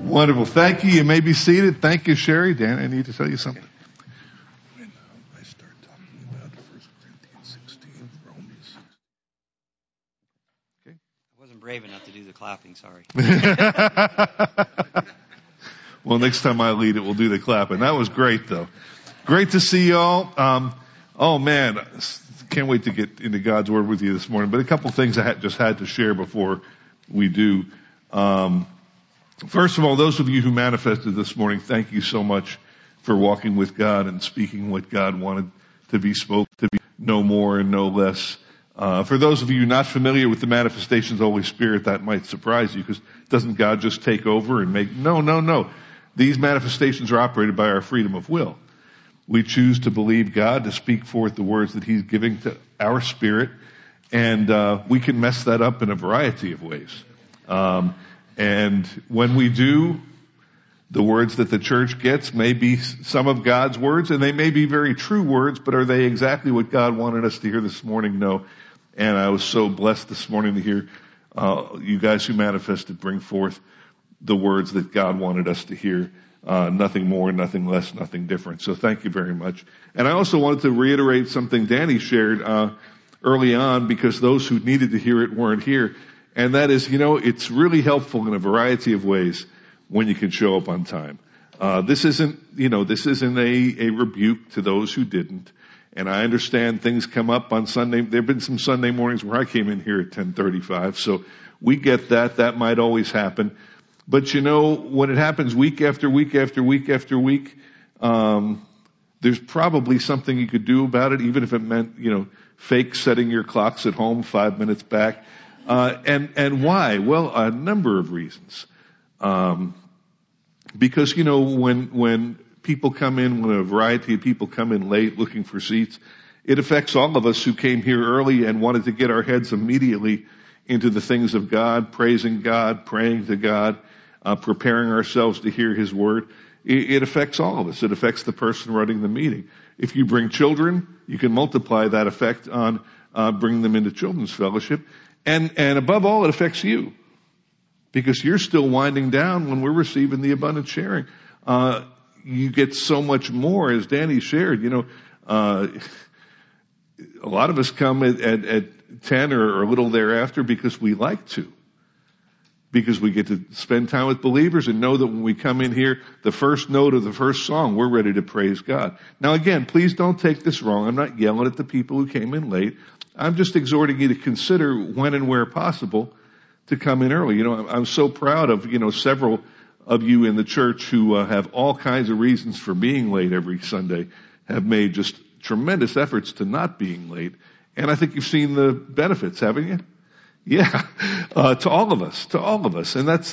Wonderful. Thank you. You may be seated. Thank you, Sherry. Dan, I need to tell you something. When I start talking about 1 Corinthians 16, Romans 16. Okay. I wasn't brave enough to do the clapping, sorry. Well, next time I lead it, we'll do the clapping. That was great, though. Great to see y'all. Oh, man. Can't wait to get into God's Word with you this morning. But a couple things I just had to share before we do. First of all, those of you who manifested this morning, thank you so much for walking with God and speaking what God wanted to be spoken, to be no more and no less. For those of you not familiar with the manifestations of the Holy Spirit, that might surprise you, because doesn't God just take over and make... No. These manifestations are operated by our freedom of will. We choose to believe God, to speak forth the words that He's giving to our spirit, and we can mess that up in a variety of ways. And when we do, the words that the church gets may be some of God's words, and they may be very true words, but are they exactly what God wanted us to hear this morning? No. And I was so blessed this morning to hear you guys who manifested bring forth the words that God wanted us to hear. Nothing more, nothing less, nothing different. So thank you very much. And I also wanted to reiterate something Danny shared early on, because those who needed to hear it weren't here. And that is, it's really helpful in a variety of ways when you can show up on time. This isn't a rebuke to those who didn't. And I understand things come up on Sunday. There have been some Sunday mornings where I came in here at 10:35. So we get that. That might always happen. But when it happens week after week after week after week, there's probably something you could do about it, even if it meant, fake setting your clocks at home 5 minutes back. And why? Well, a number of reasons. Because, when people come in, when a variety of people come in late looking for seats, it affects all of us who came here early and wanted to get our heads immediately into the things of God, praising God, praying to God, preparing ourselves to hear His Word. It affects all of us. It affects the person running the meeting. If you bring children, you can multiply that effect on bringing them into children's fellowship. And above all, it affects you, because you're still winding down when we're receiving the abundant sharing. You get so much more, as Danny shared. A lot of us come at 10 or a little thereafter because we like to. Because we get to spend time with believers and know that when we come in here, the first note of the first song, we're ready to praise God. Now again, please don't take this wrong. I'm not yelling at the people who came in late. I'm just exhorting you to consider when and where possible to come in early. I'm so proud of, several of you in the church who have all kinds of reasons for being late every Sunday, have made just tremendous efforts to not being late. And I think you've seen the benefits, haven't you? Yeah, to all of us. And that's,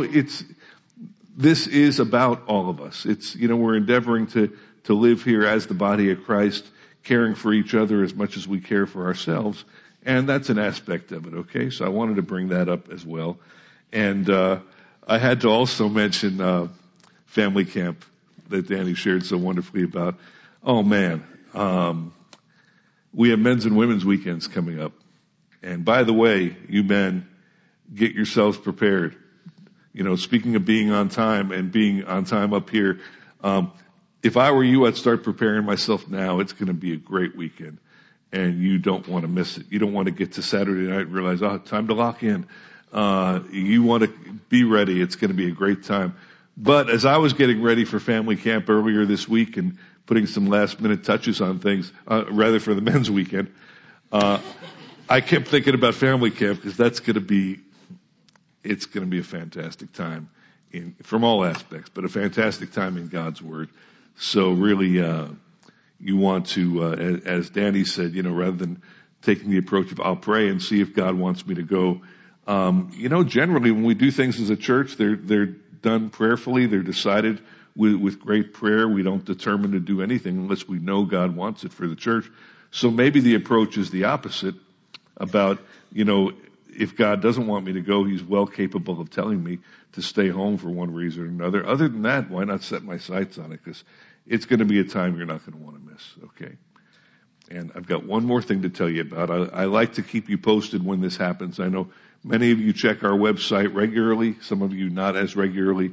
this is about all of us. It's, we're endeavoring to live here as the body of Christ, caring for each other as much as we care for ourselves. And that's an aspect of it, okay? So I wanted to bring that up as well. And I had to also mention family camp that Danny shared so wonderfully about. Oh, man. We have men's and women's weekends coming up. And by the way, you men, get yourselves prepared. Speaking of being on time and being on time up here, if I were you, I'd start preparing myself now. It's going to be a great weekend, and you don't want to miss it. You don't want to get to Saturday night and realize, time to lock in. You want to be ready. It's going to be a great time. But as I was getting ready for family camp earlier this week and putting some last minute touches on things, rather for the men's weekend, I kept thinking about family camp, because it's going to be a fantastic time from all aspects, but a fantastic time in God's Word. So really, you want to, as Danny said, rather than taking the approach of I'll pray and see if God wants me to go, generally when we do things as a church, they're done prayerfully. They're decided with great prayer. We don't determine to do anything unless we know God wants it for the church. So maybe the approach is the opposite. About, if God doesn't want me to go, He's well capable of telling me to stay home for one reason or another. Other than that, why not set my sights on it? Because it's going to be a time you're not going to want to miss, okay? And I've got one more thing to tell you about. I like to keep you posted when this happens. I know many of you check our website regularly, some of you not as regularly.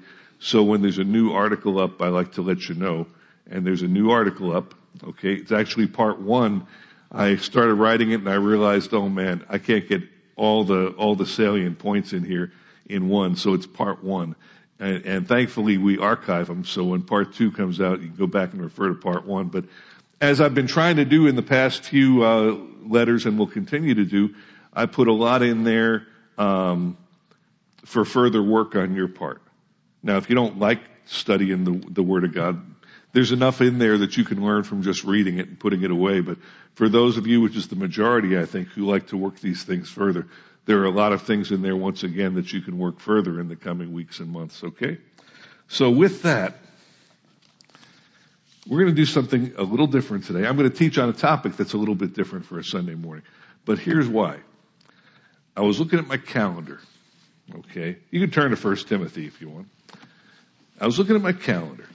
So when there's a new article up, I like to let you know. And there's a new article up. Okay. It's actually part 1. I started writing it and I realized, oh man, I can't get all the salient points in here in one. So it's part 1. And thankfully we archive them. So when part 2 comes out, you can go back and refer to part 1. But as I've been trying to do in the past few letters and will continue to do, I put a lot in there for further work on your part. Now, if you don't like studying the Word of God, there's enough in there that you can learn from just reading it and putting it away. But for those of you, which is the majority, I think, who like to work these things further, there are a lot of things in there, once again, that you can work further in the coming weeks and months, okay? So with that, we're going to do something a little different today. I'm going to teach on a topic that's a little bit different for a Sunday morning. But here's why. I was looking at my calendar, okay? You can turn to 1 Timothy if you want. I was looking at my calendar.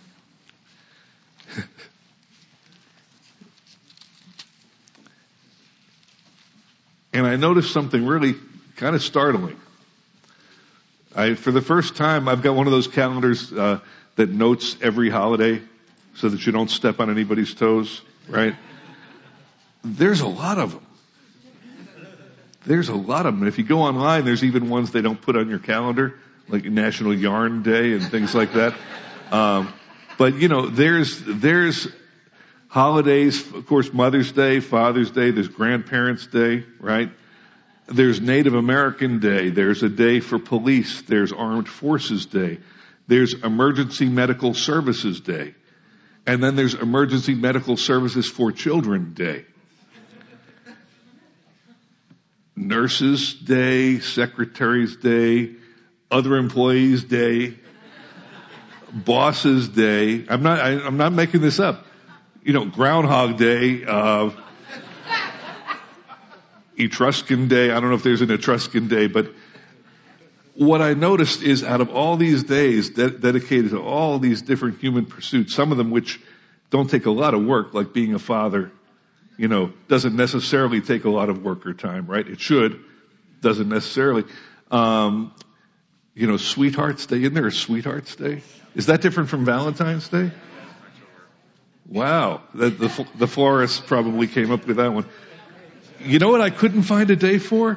And I noticed something really kind of startling. For the first time, I've got one of those calendars that notes every holiday so that you don't step on anybody's toes, right? There's a lot of them. There's a lot of them. If you go online, there's even ones they don't put on your calendar, like National Yarn Day and things like that. But you know, there's holidays, of course, Mother's Day, Father's Day, there's Grandparents' Day, right? There's Native American Day, there's a day for police, there's Armed Forces Day, there's Emergency Medical Services Day, and then there's Emergency Medical Services for Children Day. Nurses Day, Secretaries Day, Other Employees Day, Bosses Day. I'm not making this up. You know, Groundhog Day, Etruscan Day. I don't know if there's an Etruscan Day, but what I noticed is out of all these days dedicated to all these different human pursuits, some of them which don't take a lot of work, like being a father, you know, doesn't necessarily take a lot of work or time, right? It should, doesn't necessarily. You know, Sweethearts Day, isn't there a Sweethearts Day? Is that different from Valentine's Day? Wow, the florist probably came up with that one. You know what I couldn't find a day for?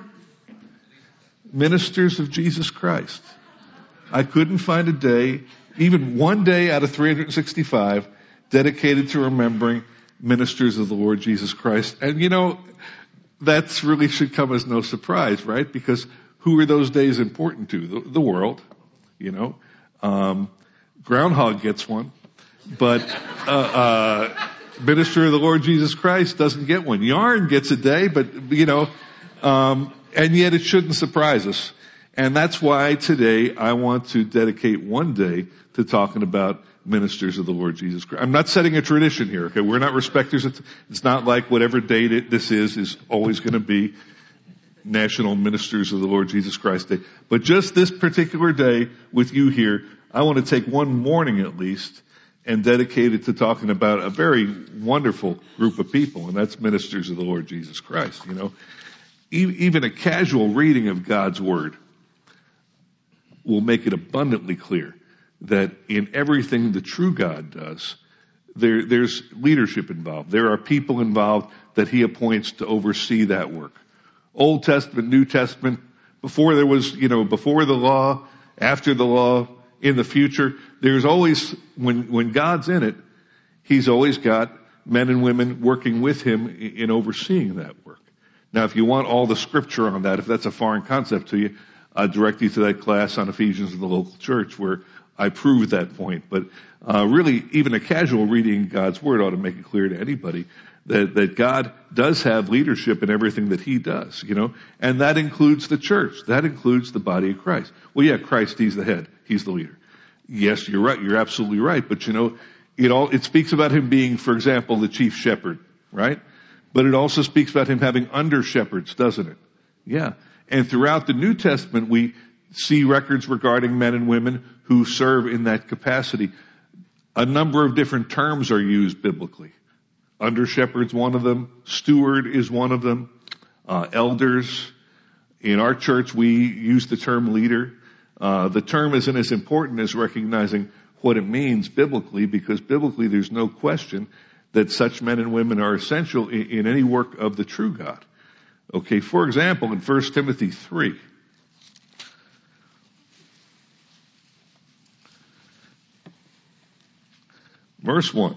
Ministers of Jesus Christ. I couldn't find a day, even one day out of 365, dedicated to remembering ministers of the Lord Jesus Christ. And you know, that's really should come as no surprise, right? Because who are those days important to? The world, you know. Groundhog gets one, but minister of the Lord Jesus Christ doesn't get one. Yarn gets a day, but you know, and yet it shouldn't surprise us. And that's why today I want to dedicate one day to talking about ministers of the Lord Jesus Christ. I'm not setting a tradition here, okay? We're not respecters. It's not like whatever date this is always going to be National Ministers of the Lord Jesus Christ Day. But just this particular day with you here, I want to take one morning at least and dedicate it to talking about a very wonderful group of people, and that's ministers of the Lord Jesus Christ, you know. Even a casual reading of God's Word will make it abundantly clear that in everything the true God does, there's leadership involved. There are people involved that He appoints to oversee that work. Old Testament, New Testament, before there was, you know, before the law, after the law, in the future, there's always, when God's in it, He's always got men and women working with Him in overseeing that work. Now, if you want all the scripture on that, if that's a foreign concept to you, I'll direct you to that class on Ephesians in the local church where I proved that point. But really, even a casual reading of God's Word ought to make it clear to anybody that God does have leadership in everything that He does, you know, and that includes the church. That includes the body of Christ. Well, yeah, Christ, He's the head. He's the leader. Yes, you're right. You're absolutely right. But you know, it speaks about Him being, for example, the chief shepherd, right? But it also speaks about Him having under shepherds, doesn't it? Yeah. And throughout the New Testament, we see records regarding men and women who serve in that capacity. A number of different terms are used biblically. Under shepherd's one of them. Steward is one of them. Elders. In our church, we use the term leader. The term isn't as important as recognizing what it means biblically, because biblically there's no question that such men and women are essential in any work of the true God. Okay, for example, in 1 Timothy 3, verse 1,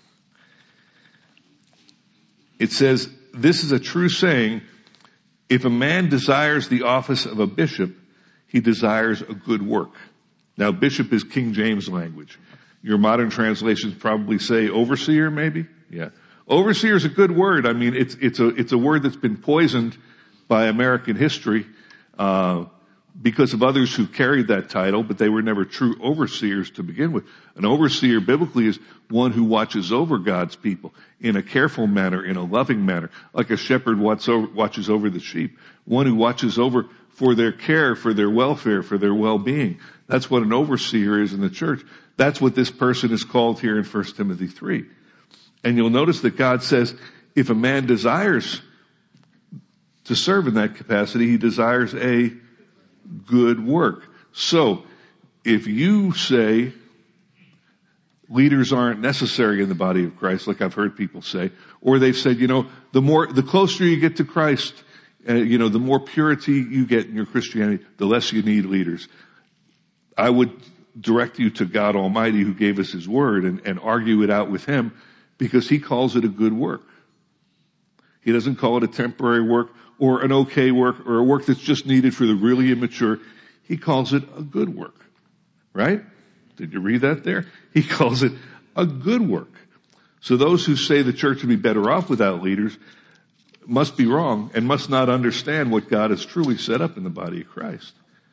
it says, "This is a true saying, if a man desires the office of a bishop, he desires a good work." Now, bishop is King James language. Your modern translations probably say overseer, maybe? Yeah. Overseer is a good word. I mean, it's a word that's been poisoned by American history, because of others who carried that title, but they were never true overseers to begin with. An overseer biblically is one who watches over God's people in a careful manner, in a loving manner, like a shepherd watches over the sheep. One who watches over for their care, for their welfare, for their well-being. That's what an overseer is in the church. That's what this person is called here in 1 Timothy 3. And you'll notice that God says, if a man desires to serve in that capacity, he desires a good work. So, if you say leaders aren't necessary in the body of Christ, like I've heard people say, or they've said, the closer you get to Christ, the more purity you get in your Christianity, the less you need leaders. I would direct you to God Almighty, who gave us His Word, and argue it out with Him, because He calls it a good work. He doesn't call it a temporary work or an okay work or a work that's just needed for the really immature. He calls it a good work. Right? Did you read that there? He calls it a good work. So those who say the church would be better off without leaders must be wrong and must not understand what God has truly set up in the body of Christ.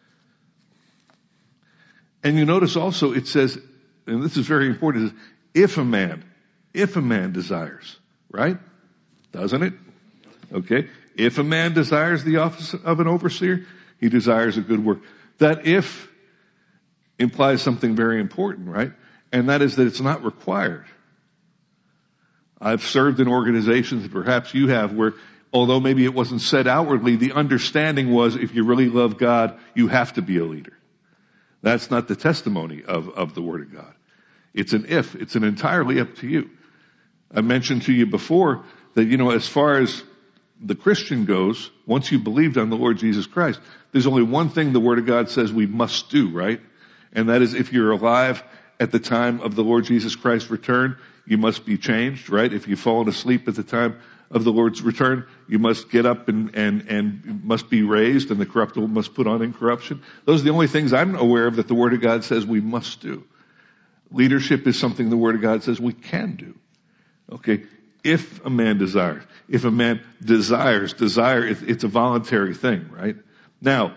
And you notice also it says, and this is very important, it says, if a man desires, right? Doesn't it? Okay. If a man desires the office of an overseer, he desires a good work. That if implies something very important, right? And that is that it's not required. I've served in organizations, perhaps you have, where although maybe it wasn't said outwardly, the understanding was if you really love God, you have to be a leader. That's not the testimony of the Word of God. It's an if. It's an entirely up to you. I mentioned to you before that, as far as the Christian goes, once you've believed on the Lord Jesus Christ, there's only one thing the Word of God says we must do, right? And that is, if you're alive at the time of the Lord Jesus Christ's return, you must be changed, right? If you've fallen asleep at the time of the Lord's return, you must get up and must be raised, and the corruptible must put on incorruption. Those are the only things I'm aware of that the Word of God says we must do. Leadership is something the Word of God says we can do. Okay? If a man desires. If a man desires, it's a voluntary thing, right? Now,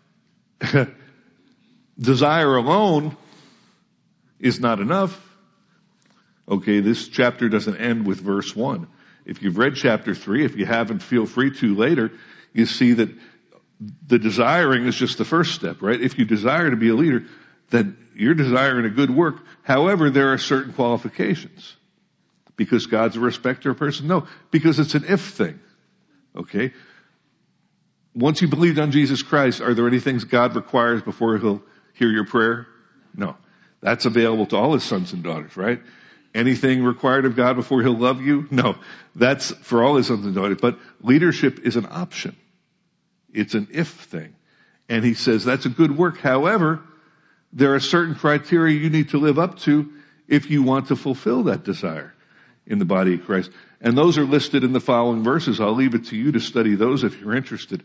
desire alone is not enough. Okay, this chapter doesn't end with verse 1. If you've read chapter 3, if you haven't, feel free to later, you see that the desiring is just the first step, right? If you desire to be a leader, then you're desiring a good work. However, there are certain qualifications. Because God's a respecter of person? No, because it's an if thing. Okay? Once you believed on Jesus Christ, are there any things God requires before He'll hear your prayer? No. That's available to all His sons and daughters, right? Anything required of God before He'll love you? No. That's for all His sons and daughters. But leadership is an option. It's an if thing. And He says that's a good work. However, there are certain criteria you need to live up to if you want to fulfill that desire in the body of Christ. And those are listed in the following verses. I'll leave it to you to study those if you're interested.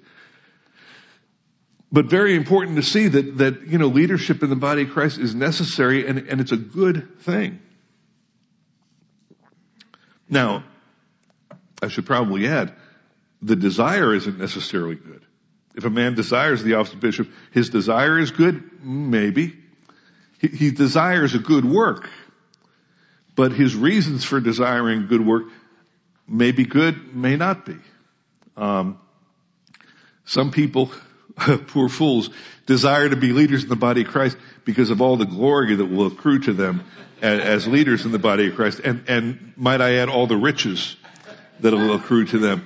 But very important to see that leadership in the body of Christ is necessary, and it's a good thing. Now, I should probably add, the desire isn't necessarily good. If a man desires the office of bishop, his desire is good? Maybe. He desires a good work. But his reasons for desiring good work may be good, may not be. Some people, poor fools, desire to be leaders in the body of Christ because of all the glory that will accrue to them as leaders in the body of Christ. And might I add, all the riches that will accrue to them.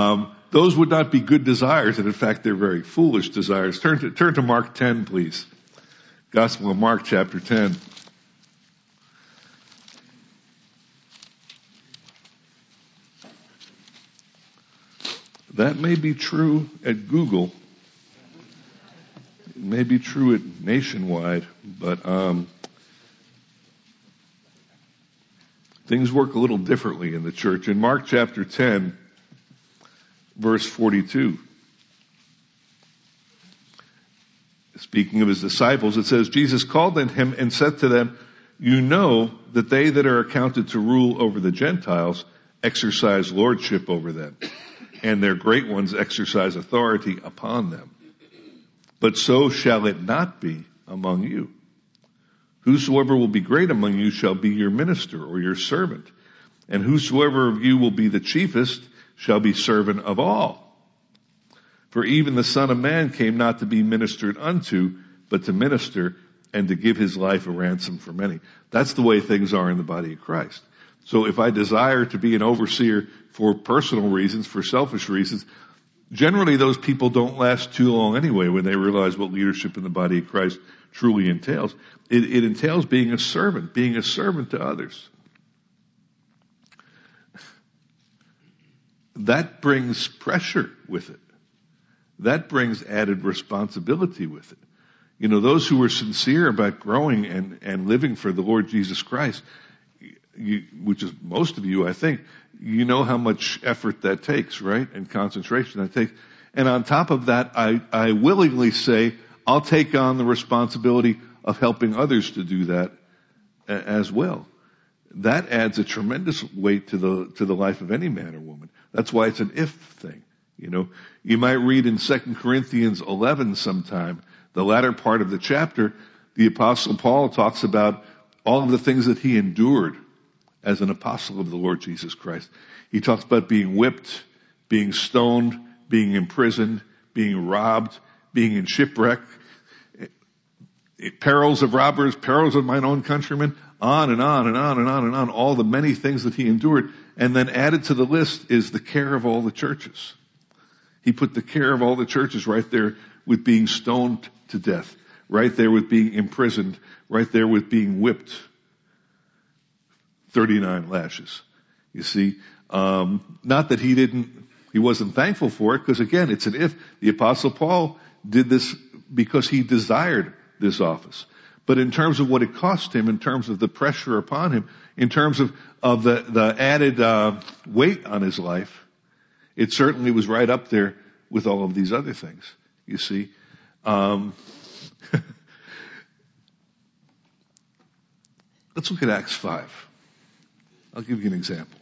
Those would not be good desires, and in fact, they're very foolish desires. Turn to Mark 10, please. Gospel of Mark, chapter 10. That may be true at Google. It may be true at Nationwide, but things work a little differently in the church. In Mark chapter 10, verse 42, speaking of his disciples, it says, Jesus called on him and said to them, you know that they that are accounted to rule over the Gentiles exercise lordship over them, and their great ones exercise authority upon them. But so shall it not be among you. Whosoever will be great among you shall be your minister or your servant. And whosoever of you will be the chiefest shall be servant of all. For even the Son of Man came not to be ministered unto, but to minister and to give his life a ransom for many. That's the way things are in the body of Christ. So if I desire to be an overseer for personal reasons, for selfish reasons, generally those people don't last too long anyway when they realize what leadership in the body of Christ truly entails. It entails being a servant to others. That brings pressure with it. That brings added responsibility with it. You know, those who are sincere about growing and living for the Lord Jesus Christ, which is most of you, I think, you know how much effort that takes, right? And concentration that takes. And on top of that, I willingly say, I'll take on the responsibility of helping others to do that as well. That adds a tremendous weight to the life of any man or woman. That's why it's an if thing. You know, you might read in 2 Corinthians 11 sometime, the latter part of the chapter, the Apostle Paul talks about all of the things that he endured as an apostle of the Lord Jesus Christ. He talks about being whipped, being stoned, being imprisoned, being robbed, being in shipwreck, perils of robbers, perils of mine own countrymen, on and on and on and on and on, all the many things that he endured. And then added to the list is the care of all the churches. He put the care of all the churches right there with being stoned to death, right there with being imprisoned, right there with being whipped. 39 lashes. You see, not that he wasn't thankful for it, because again, it's an if. The Apostle Paul did this because he desired this office. But in terms of what it cost him, in terms of the pressure upon him, in terms of the added weight on his life, it certainly was right up there with all of these other things. You see, let's look at Acts 5. I'll give you an example.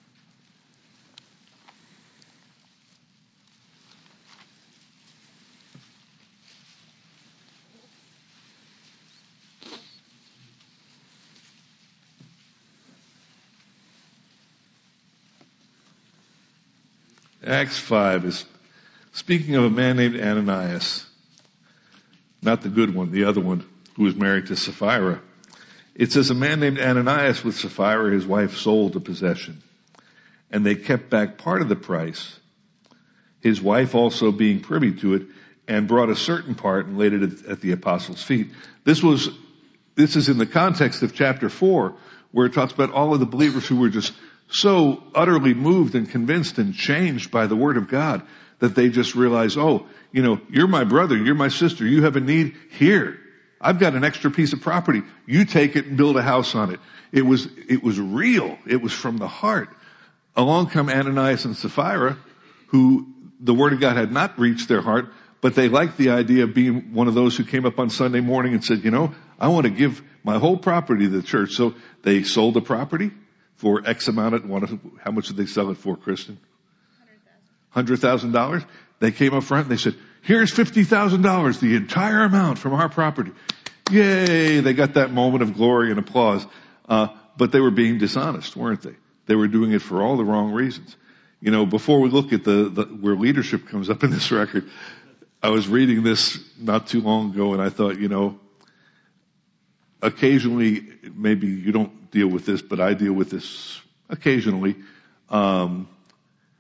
Acts 5 is speaking of a man named Ananias. Not the good one, the other one, who was married to Sapphira. It says a man named Ananias with Sapphira, his wife, sold a possession. And they kept back part of the price, his wife also being privy to it, and brought a certain part and laid it at the apostles' feet. This is in the context of chapter 4, where it talks about all of the believers who were just so utterly moved and convinced and changed by the word of God that they just realized, oh, you know, you're my brother, you're my sister, you have a need here. I've got an extra piece of property. You take it and build a house on it. It was real. It was from the heart. Along come Ananias and Sapphira, who the word of God had not reached their heart, but they liked the idea of being one of those who came up on Sunday morning and said, you know, I want to give my whole property to the church. So they sold the property for X amount of, how much did they sell it for, Kristen? $100,000. They came up front and they said, here's $50,000, the entire amount from our property. Yay! They got that moment of glory and applause. But they were being dishonest, weren't they? They were doing it for all the wrong reasons. You know, before we look at where leadership comes up in this record, I was reading this not too long ago and I thought, you know, occasionally, maybe you don't deal with this, but I deal with this occasionally.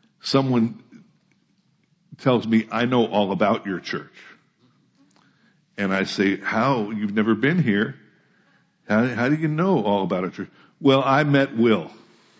Someone tells me, I know all about your church. And I say, how? You've never been here. How do you know all about it? Well, I met Will.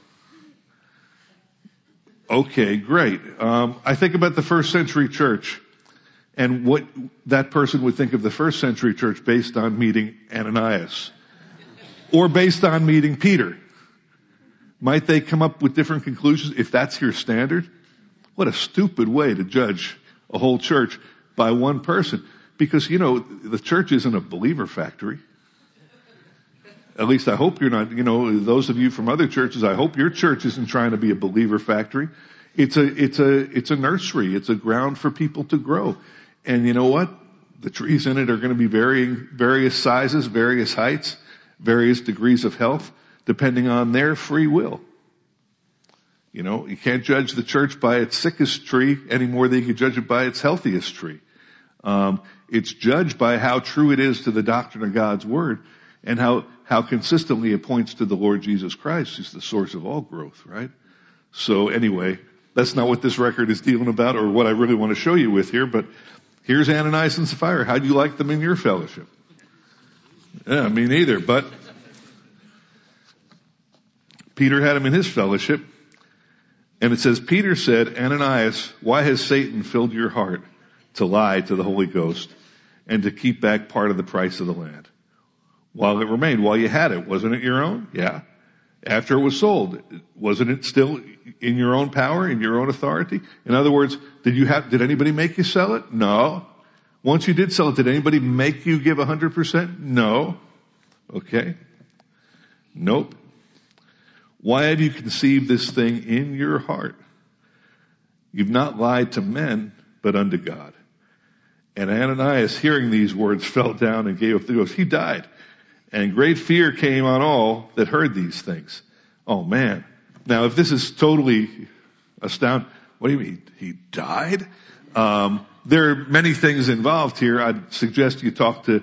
Okay, great. I think about the first century church and what that person would think of the first century church based on meeting Ananias or based on meeting Peter. Might they come up with different conclusions if that's your standard? What a stupid way to judge a whole church by one person. Because, the church isn't a believer factory. At least I hope you're not, those of you from other churches, I hope your church isn't trying to be a believer factory. It's a nursery. It's a ground for people to grow. And you know what? The trees in it are going to be varying, various sizes, various heights, various degrees of health, depending on their free will. You can't judge the church by its sickest tree any more than you can judge it by its healthiest tree. It's judged by how true it is to the doctrine of God's word and how consistently it points to the Lord Jesus Christ, who's the source of all growth, right? So anyway, that's not what this record is dealing about or what I really want to show you with here, but here's Ananias and Sapphira. How do you like them in your fellowship? Yeah, me neither, but Peter had him in his fellowship. And it says, Peter said, Ananias, why has Satan filled your heart to lie to the Holy Ghost and to keep back part of the price of the land? While it remained, while you had it, wasn't it your own? Yeah. After it was sold, wasn't it still in your own power, in your own authority? In other words, did anybody make you sell it? No. Once you did sell it, did anybody make you give 100%? No. Okay. Nope. Why have you conceived this thing in your heart? You've not lied to men, but unto God. And Ananias, hearing these words, fell down and gave up the ghost. He died. And great fear came on all that heard these things. Oh man. Now if this is totally astounding, what do you mean? He died? There are many things involved here. I'd suggest you talk to,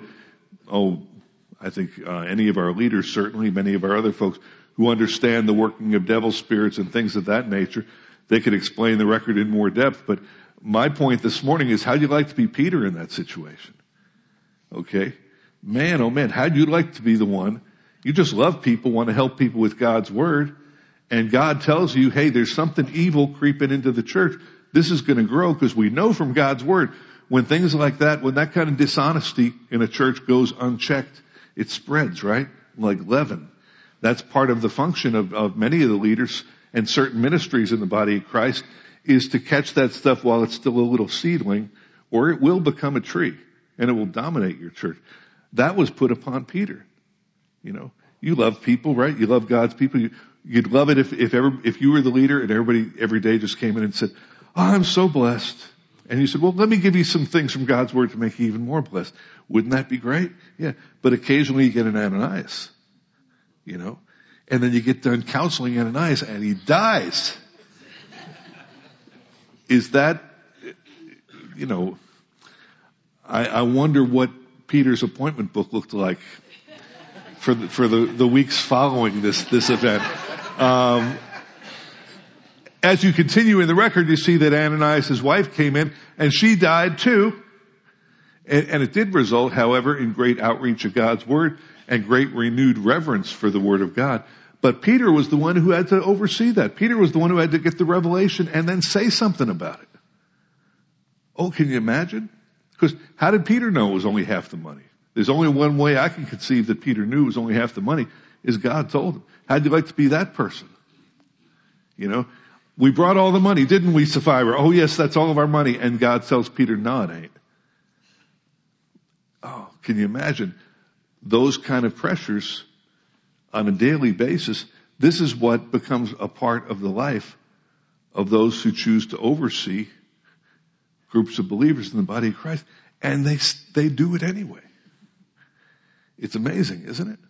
I think any of our leaders, certainly many of our other folks who understand the working of devil spirits and things of that nature. They could explain the record in more depth. But my point this morning is, how'd you like to be Peter in that situation? Okay. Man, oh man, how'd you like to be the one? You just love people, want to help people with God's word. And God tells you, hey, there's something evil creeping into the church. This is going to grow because we know from God's word, when things like that, when that kind of dishonesty in a church goes unchecked, it spreads, right? Like leaven. That's part of the function of many of the leaders and certain ministries in the body of Christ, is to catch that stuff while it's still a little seedling, or it will become a tree and it will dominate your church. That was put upon Peter. You love people, right? You love God's people. You'd love it if you were the leader and everybody every day just came in and said, oh, I'm so blessed. And you said, well, let me give you some things from God's word to make you even more blessed. Wouldn't that be great? Yeah. But occasionally you get an Ananias, and then you get done counseling Ananias and he dies. Is that, I wonder what Peter's appointment book looked like for the weeks following this event. As you continue in the record, you see that Ananias' wife came in and she died too. And it did result, however, in great outreach of God's word and great renewed reverence for the word of God. But Peter was the one who had to oversee that. Peter was the one who had to get the revelation and then say something about it. Oh, can you imagine? Because how did Peter know it was only half the money? There's only one way I can conceive that Peter knew it was only half the money, is God told him. How'd you like to be that person? We brought all the money, didn't we, Sapphira? Oh yes, that's all of our money. And God tells Peter, no, it ain't. Oh, can you imagine those kind of pressures on a daily basis? This is what becomes a part of the life of those who choose to oversee groups of believers in the body of Christ. And they do it anyway. It's amazing, isn't it?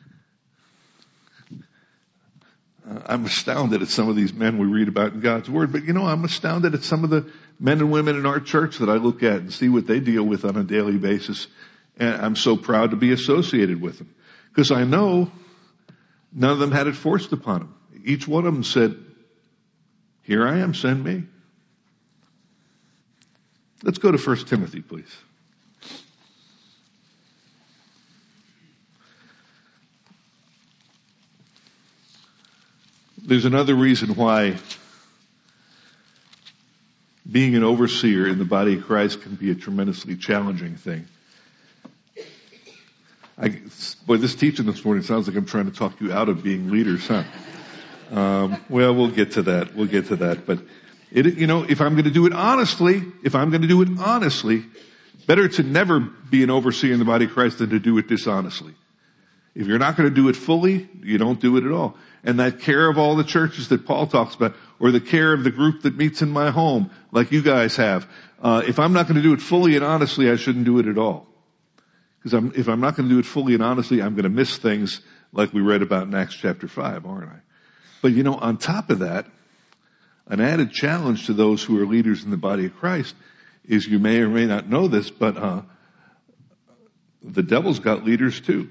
I'm astounded at some of these men we read about in God's word, but I'm astounded at some of the men and women in our church that I look at and see what they deal with on a daily basis. And I'm so proud to be associated with them because I know none of them had it forced upon them. Each one of them said, here I am, send me. Let's go to 1 Timothy, please. There's another reason why being an overseer in the body of Christ can be a tremendously challenging thing. This teaching this morning sounds like I'm trying to talk you out of being leaders, huh? Well, we'll get to that. But if I'm going to do it honestly, better to never be an overseer in the body of Christ than to do it dishonestly. If you're not going to do it fully, you don't do it at all. And that care of all the churches that Paul talks about, or the care of the group that meets in my home, like you guys have, if I'm not going to do it fully and honestly, I shouldn't do it at all. Because if I'm not going to do it fully and honestly, I'm going to miss things like we read about in Acts chapter 5, aren't I? But on top of that, an added challenge to those who are leaders in the body of Christ is, you may or may not know this, but the devil's got leaders too.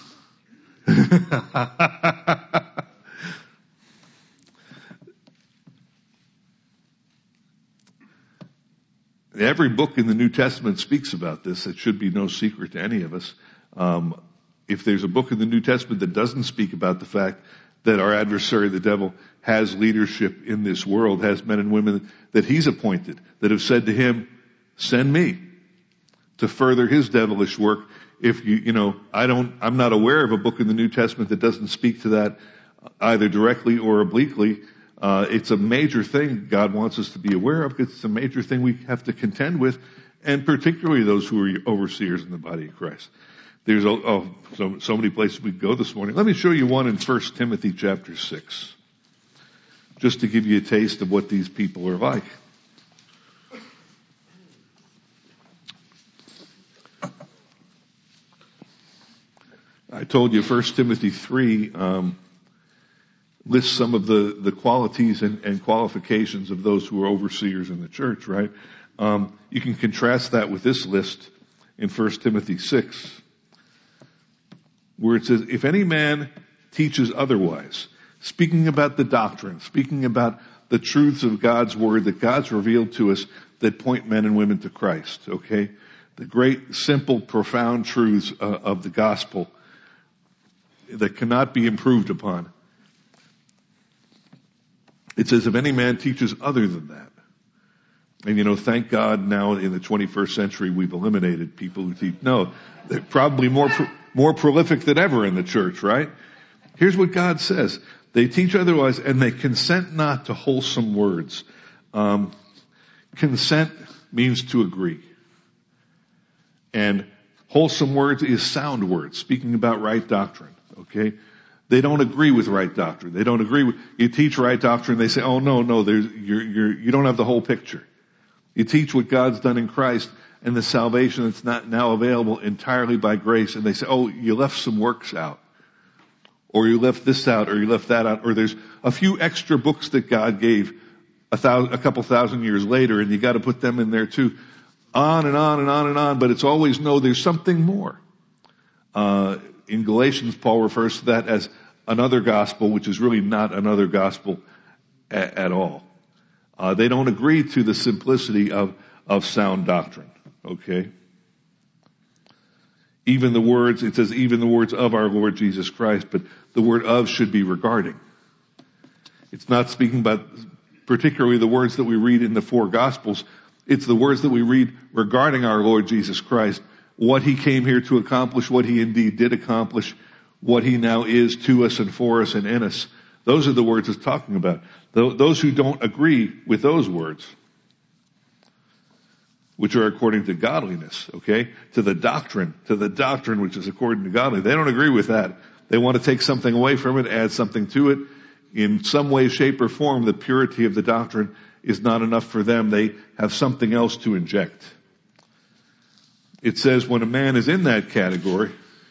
Every book in the New Testament speaks about this. It should be no secret to any of us. If there's a book in the New Testament that doesn't speak about the fact that our adversary, the devil, has leadership in this world, has men and women that he's appointed, that have said to him, send me to further his devilish work. If I'm not aware of a book in the New Testament that doesn't speak to that either directly or obliquely. It's a major thing God wants us to be aware of, because it's a major thing we have to contend with, and particularly those who are overseers in the body of Christ. There's so many places we can go this morning. Let me show you one in 1 Timothy chapter 6, just to give you a taste of what these people are like. I told you 1 Timothy 3 lists some of the qualities and qualifications of those who are overseers in the church, right? You can contrast that with this list in 1 Timothy 6, where it says, if any man teaches otherwise, speaking about the doctrine, speaking about the truths of God's word that God's revealed to us that point men and women to Christ, okay? The great, simple, profound truths of the gospel that cannot be improved upon. It says, if any man teaches other than that. And thank God now in the 21st century we've eliminated people who teach. No, they're probably more prolific than ever in the church, right? Here's what God says. They teach otherwise, and they consent not to wholesome words. Consent means to agree. And wholesome words is sound words, speaking about right doctrine, okay? They don't agree with right doctrine. They don't agree with, you teach right doctrine, they say, oh no, you don't have the whole picture. You teach what God's done in Christ and the salvation that's not now available entirely by grace, and they say, oh, you left some works out. Or you left this out, or you left that out, or there's a few extra books that God gave a couple thousand years later, and you gotta put them in there too. On and on and on and on, but it's always no, there's something more. In Galatians, Paul refers to that as another gospel, which is really not another gospel at all. They don't agree to the simplicity of sound doctrine, okay? Even the words, it says even the words of our Lord Jesus Christ, but the word of should be regarding. It's not speaking about particularly the words that we read in the four gospels. It's the words that we read regarding our Lord Jesus Christ, what he came here to accomplish, what he indeed did accomplish, what he now is to us and for us and in us. Those are the words it's talking about. Those who don't agree with those words, which are according to godliness, okay? To the doctrine which is according to godliness. They don't agree with that. They want to take something away from it, add something to it. In some way, shape, or form, the purity of the doctrine is not enough for them. They have something else to inject. It says when a man is in that category,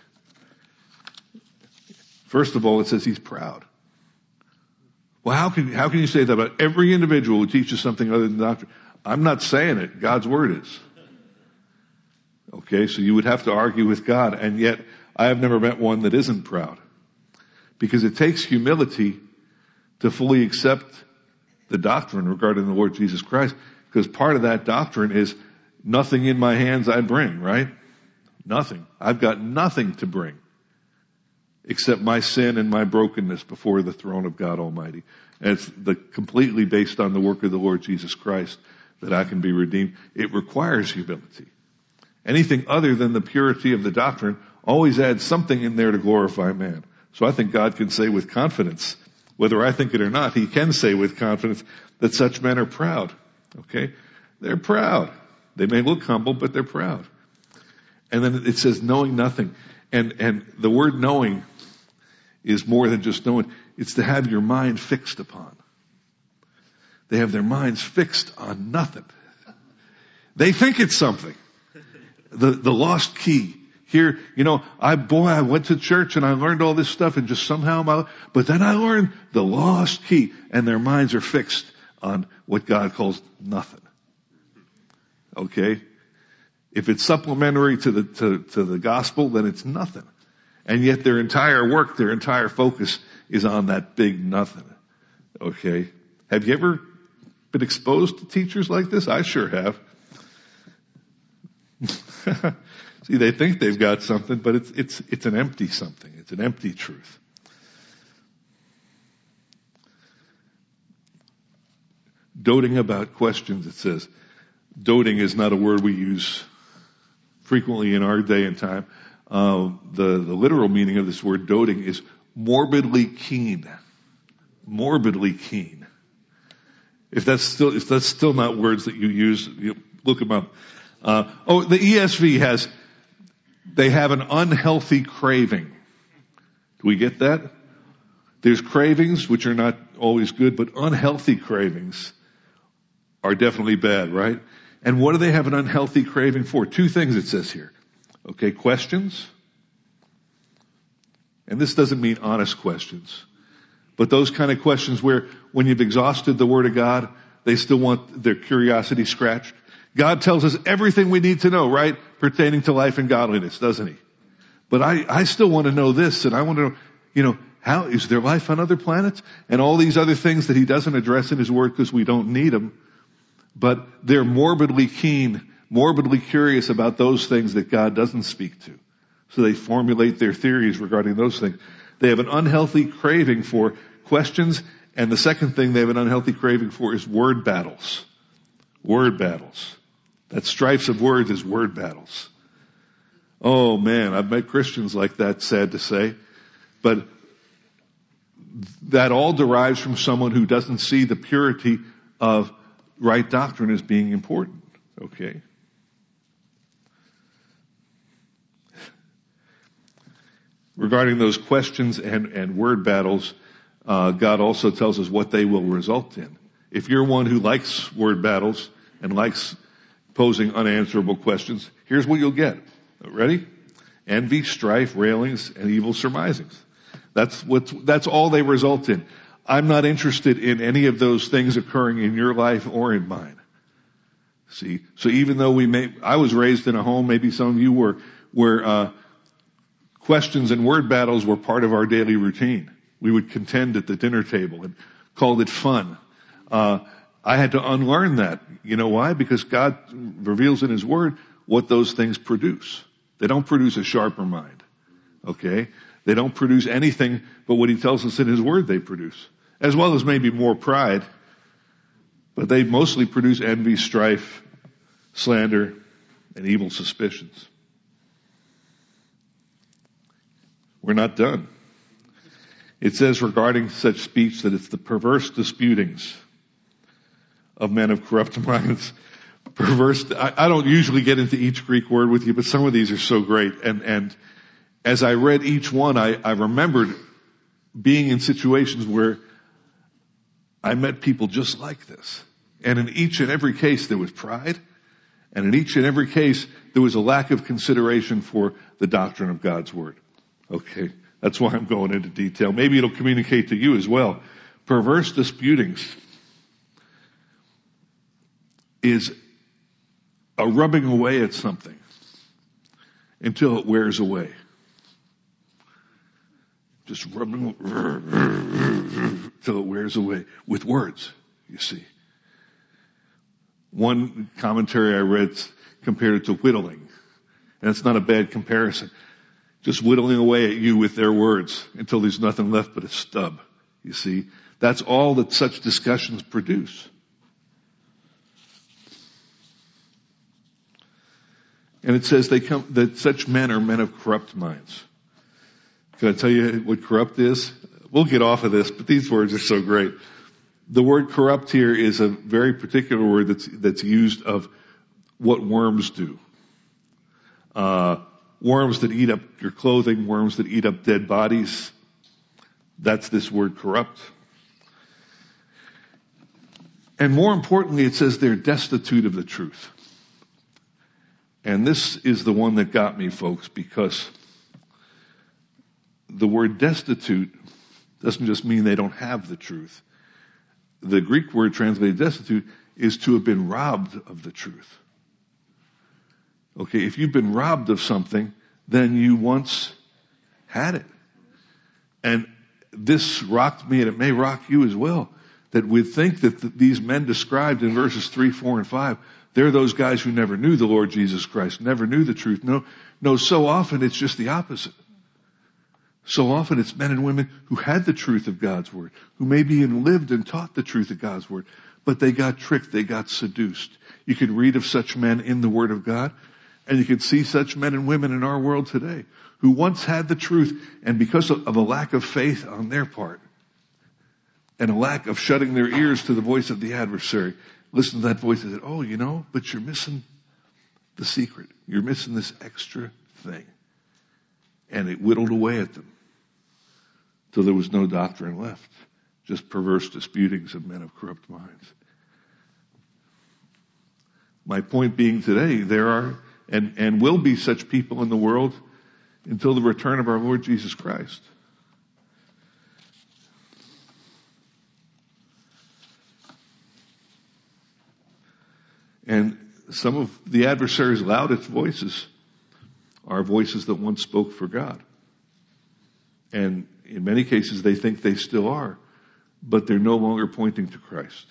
first of all, it says he's proud. Well, how can you say that about every individual who teaches something other than doctrine? I'm not saying it. God's word is. Okay, so you would have to argue with God, and yet I have never met one that isn't proud. Because it takes humility to fully accept the doctrine regarding the Lord Jesus Christ, because part of that doctrine is nothing in my hands I bring, right? Nothing. I've got nothing to bring. except my sin and my brokenness before the throne of God Almighty. And it's completely based on the work of the Lord Jesus Christ that I can be redeemed. It requires humility. Anything other than the purity of the doctrine always adds something in there to glorify man. So I think God can say with confidence, whether I think it or not, he can say with confidence that such men are proud. Okay? They're proud. They may look humble, but they're proud. And then it says knowing nothing. And the word knowing is more than just knowing. It's to have your mind fixed upon. They have their minds fixed on nothing. They think it's something. The lost key. Here, I went to church and I learned all this stuff and just somehow but then I learned the lost key, and their minds are fixed on what God calls nothing. Okay? If it's supplementary to the gospel, then it's nothing. And yet their entire work, their entire focus is on that big nothing. Okay? Have you ever been exposed to teachers like this? I sure have. See, they think they've got something, but it's an empty something. It's an empty truth. Doting about questions, it says. Doting is not a word we use frequently in our day and time. The literal meaning of this word doting is morbidly keen. Morbidly keen. If that's still not words that you use, look them up. The ESV they have an unhealthy craving. Do we get that? There's cravings, which are not always good, but unhealthy cravings are definitely bad, right? And what do they have an unhealthy craving for? Two things it says here. Okay, questions. And this doesn't mean honest questions, but those kind of questions where when you've exhausted the Word of God, they still want their curiosity scratched. God tells us everything we need to know, right? Pertaining to life and godliness, doesn't he? But I still want to know this, and I want to know, how is there life on other planets? And all these other things that he doesn't address in his word because we don't need them. But they're morbidly keen, morbidly curious about those things that God doesn't speak to. So they formulate their theories regarding those things. They have an unhealthy craving for questions, and the second thing they have an unhealthy craving for is word battles. Word battles. That strifes of words is word battles. Oh man, I've met Christians like that, sad to say. But that all derives from someone who doesn't see the purity of right doctrine as being important. Okay? Regarding those questions and word battles, God also tells us what they will result in. If you're one who likes word battles and likes posing unanswerable questions, here's what you'll get. Ready? Envy, strife, railings, and evil surmisings. That's all they result in. I'm not interested in any of those things occurring in your life or in mine. See? So even though I was raised in a home, maybe some of you were, where questions and word battles were part of our daily routine. We would contend at the dinner table and called it fun. I had to unlearn that. You know why? Because God reveals in his word what those things produce. They don't produce a sharper mind. Okay? They don't produce anything but what he tells us in his word they produce. As well as maybe more pride. But they mostly produce envy, strife, slander, and evil suspicions. We're not done. It says regarding such speech that it's the perverse disputings of men of corrupt minds. Perverse, I don't usually get into each Greek word with you, but some of these are so great. And as I read each one, I remembered being in situations where I met people just like this. And in each and every case there was pride. And in each and every case there was a lack of consideration for the doctrine of God's word. Okay. That's why I'm going into detail. Maybe it'll communicate to you as well. Perverse disputings is a rubbing away at something until it wears away. Just rubbing until it wears away with words, you see. One commentary I read compared it to whittling. And it's not a bad comparison. just whittling away at you with their words until there's nothing left but a stub. You see, that's all that such discussions produce. And it says that such men are men of corrupt minds. Can I tell you what corrupt is? We'll get off of this, but these words are so great. The word corrupt here is a very particular word that's used of what worms do. Worms that eat up your clothing, worms that eat up dead bodies. That's this word corrupt. And more importantly, it says they're destitute of the truth. And this is the one that got me, folks, because the word destitute doesn't just mean they don't have the truth. The Greek word translated destitute is to have been robbed of the truth. Okay, if you've been robbed of something, then you once had it. And this rocked me, and it may rock you as well, that we'd think that these men described in verses 3, 4, and 5, they're those guys who never knew the Lord Jesus Christ, never knew the truth. No, so often it's just the opposite. So often it's men and women who had the truth of God's word, who maybe even lived and taught the truth of God's word, but they got tricked, they got seduced. You can read of such men in the Word of God, and you can see such men and women in our world today who once had the truth, and because of a lack of faith on their part, and a lack of shutting their ears to the voice of the adversary, listen to that voice and say, oh, but you're missing the secret. You're missing this extra thing. And it whittled away at them till there was no doctrine left, just perverse disputings of men of corrupt minds. My point being today, there are and will be such people in the world until the return of our Lord Jesus Christ. And some of the adversary's loudest voices are voices that once spoke for God. And in many cases, they think they still are, but they're no longer pointing to Christ.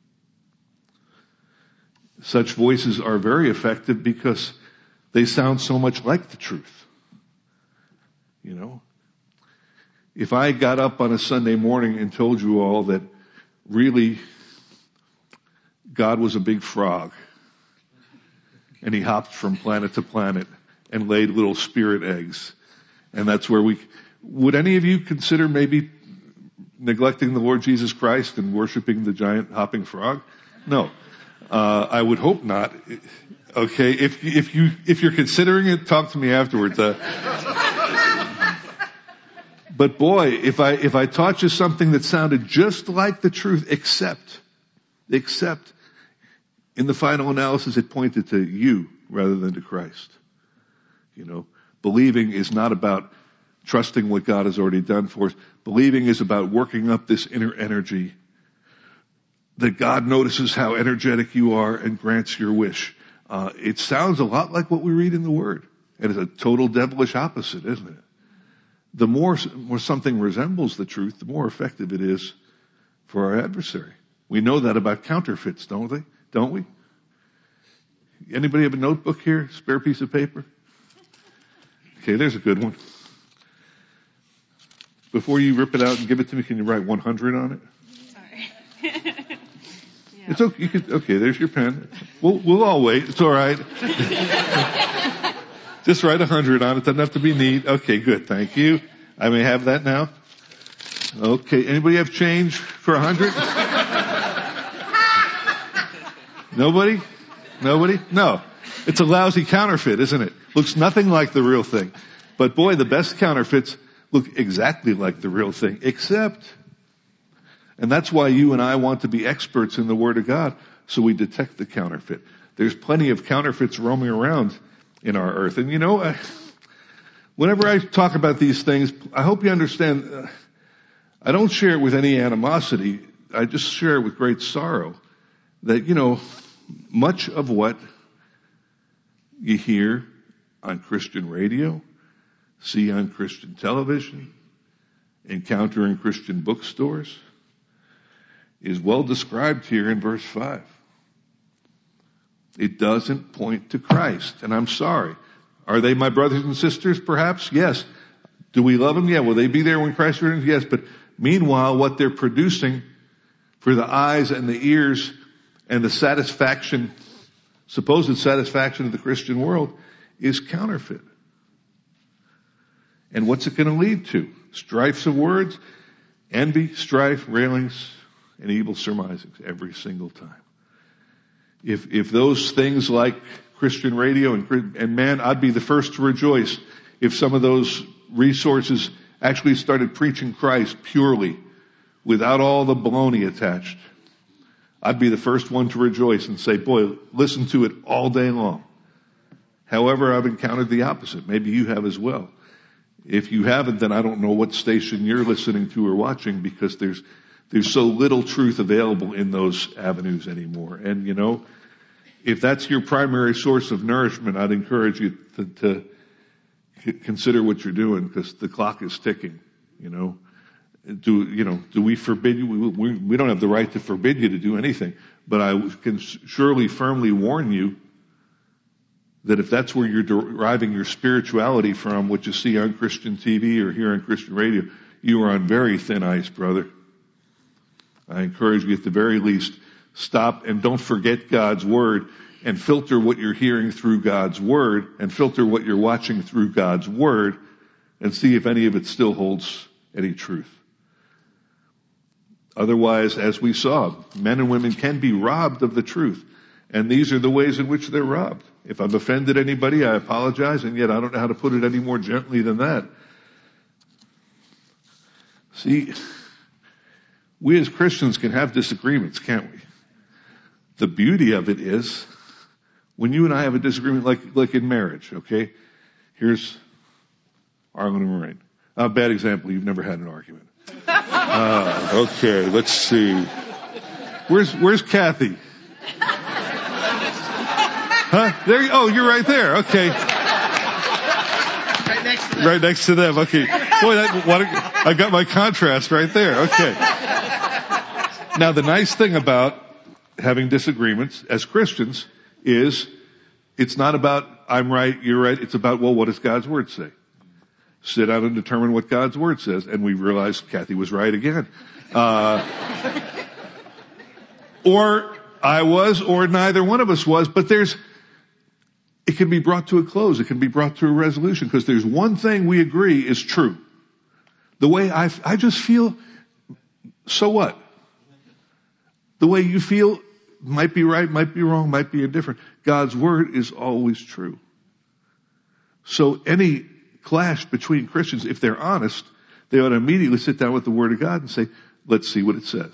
Such voices are very effective because they sound so much like the truth. You know, if I got up on a Sunday morning and told you all that really God was a big frog and he hopped from planet to planet and laid little spirit eggs, and that's where would any of you consider maybe neglecting the Lord Jesus Christ and worshiping the giant hopping frog? No. I would hope not. Okay, if you're considering it, talk to me afterwards. But boy, if I taught you something that sounded just like the truth, except in the final analysis it pointed to you rather than to Christ. You know, believing is not about trusting what God has already done for us. Believing is about working up this inner energy that God notices how energetic you are and grants your wish. It sounds a lot like what we read in the Word. And it's a total devilish opposite, isn't it? The more something resembles the truth, the more effective it is for our adversary. We know that about counterfeits, don't we? Anybody have a notebook here? Spare piece of paper? Okay, there's a good one. Before you rip it out and give it to me, can you write 100 on it? Sorry. It's okay. Okay, there's your pen. We'll all wait. It's all right. Just write 100 on it. Doesn't have to be neat. Okay, good. Thank you. I may have that now. Okay. Anybody have change for 100? Nobody? No. It's a lousy counterfeit, isn't it? Looks nothing like the real thing. But boy, the best counterfeits look exactly like the real thing, except, and that's why you and I want to be experts in the Word of God, so we detect the counterfeit. There's plenty of counterfeits roaming around in our earth. And you know, whenever I talk about these things, I hope you understand, I don't share it with any animosity. I just share it with great sorrow that, you know, much of what you hear on Christian radio, see on Christian television, encounter in Christian bookstores, is well described here in verse 5. It doesn't point to Christ. And I'm sorry. Are they my brothers and sisters, perhaps? Yes. Do we love them? Yeah. Will they be there when Christ returns? Yes. But meanwhile, what they're producing for the eyes and the ears and the satisfaction, supposed satisfaction of the Christian world, is counterfeit. And what's it going to lead to? Strifes of words, envy, strife, railings, and evil surmisings every single time. If those things like Christian radio and man, I'd be the first to rejoice if some of those resources actually started preaching Christ purely, without all the baloney attached. I'd be the first one to rejoice and say, boy, listen to it all day long. However, I've encountered the opposite. Maybe you have as well. If you haven't, then I don't know what station you're listening to or watching, because there's so little truth available in those avenues anymore. And if that's your primary source of nourishment, I'd encourage you to consider what you're doing, because the clock is ticking. Do we forbid you? We don't have the right to forbid you to do anything, but I can surely firmly warn you that if that's where you're deriving your spirituality from, what you see on Christian TV or here on Christian radio, you are on very thin ice, brother. I encourage you at the very least, stop and don't forget God's Word, and filter what you're hearing through God's Word, and filter what you're watching through God's Word, and see if any of it still holds any truth. Otherwise, as we saw, men and women can be robbed of the truth. And these are the ways in which they're robbed. If I've offended anybody, I apologize, and yet I don't know how to put it any more gently than that. See, we as Christians can have disagreements, can't we? The beauty of it is, when you and I have a disagreement, like in marriage, okay? Here's Arlen and Moraine. Bad example, you've never had an argument. Okay, let's see. Where's Kathy? Huh? You're right there. Okay. Right next to them. Okay. Boy, I got my contrast right there. Okay. Now, the nice thing about having disagreements as Christians is it's not about I'm right, you're right. It's about, well, what does God's Word say? Sit down and determine what God's Word says. And we realized Kathy was right again. Or I was, or neither one of us was, but it can be brought to a close. It can be brought to a resolution, because there's one thing we agree is true. The way I just feel, so what? The way you feel might be right, might be wrong, might be indifferent. God's Word is always true. So any clash between Christians, if they're honest, they ought to immediately sit down with the Word of God and say, let's see what it says.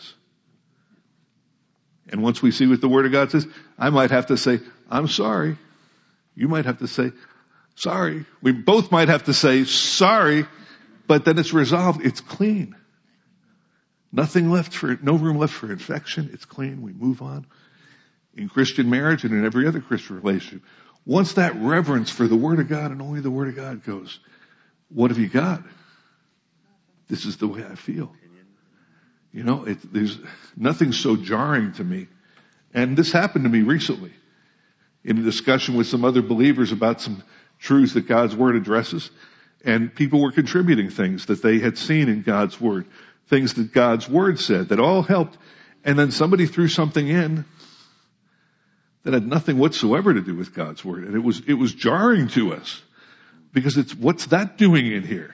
And once we see what the Word of God says, I might have to say, I'm sorry. You might have to say, sorry. We both might have to say, sorry, but then it's resolved. It's clean. No room left for infection. It's clean. We move on. In Christian marriage and in every other Christian relationship, once that reverence for the Word of God and only the Word of God goes, what have you got? This is the way I feel. There's nothing so jarring to me. And this happened to me recently in a discussion with some other believers about some truths that God's Word addresses. And people were contributing things that they had seen in God's Word, things that God's Word said that all helped. And then somebody threw something in that had nothing whatsoever to do with God's Word. And it was jarring to us, because what's that doing in here?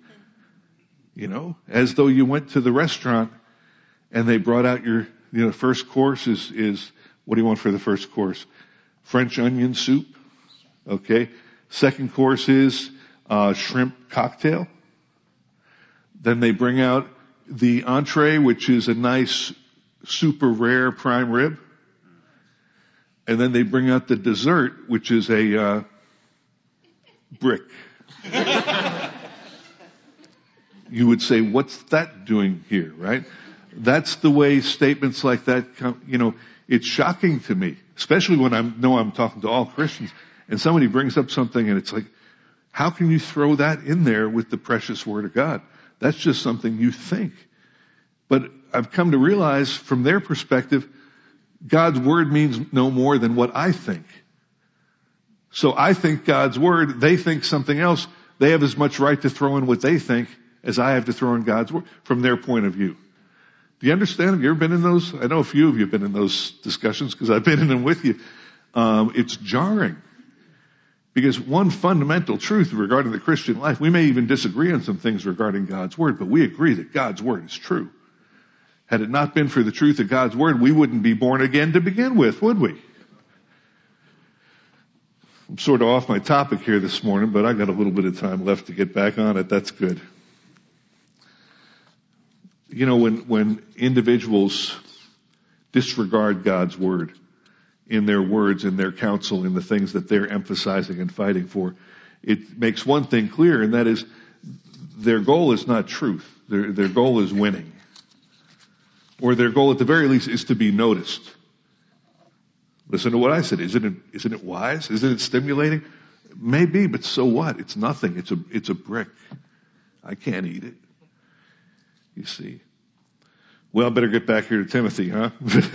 As though you went to the restaurant and they brought out your, first course is what do you want for the first course? French onion soup. Okay. Second course is shrimp cocktail. Then they bring out the entree, which is a nice, super rare prime rib. And then they bring out the dessert, which is a brick. You would say, what's that doing here, right? That's the way statements like that come. It's shocking to me, especially when I'm talking to all Christians, and somebody brings up something and it's like, how can you throw that in there with the precious Word of God? That's just something you think. But I've come to realize from their perspective, God's Word means no more than what I think. So I think God's word, they think something else. They have as much right to throw in what they think as I have to throw in God's word from their point of view. Do you understand? Have you ever been in those? I know a few of you have been in those discussions because I've been in them with you. It's jarring. Because one fundamental truth regarding the Christian life, we may even disagree on some things regarding God's word, but we agree that God's word is true. Had it not been for the truth of God's word, we wouldn't be born again to begin with, would we? I'm sort of off my topic here this morning, but I got a little bit of time left to get back on it. That's good. You know, when individuals disregard God's word in their words, in their counsel, in the things that they're emphasizing and fighting for, it makes one thing clear, and that is their goal is not truth. Their goal is winning. Or their goal at the very least is to be noticed. Listen to what I said. Isn't it wise? Isn't it stimulating? Maybe, but so what? It's nothing. It's a brick. I can't eat it. You see. Well, I better get back here to Timothy, huh?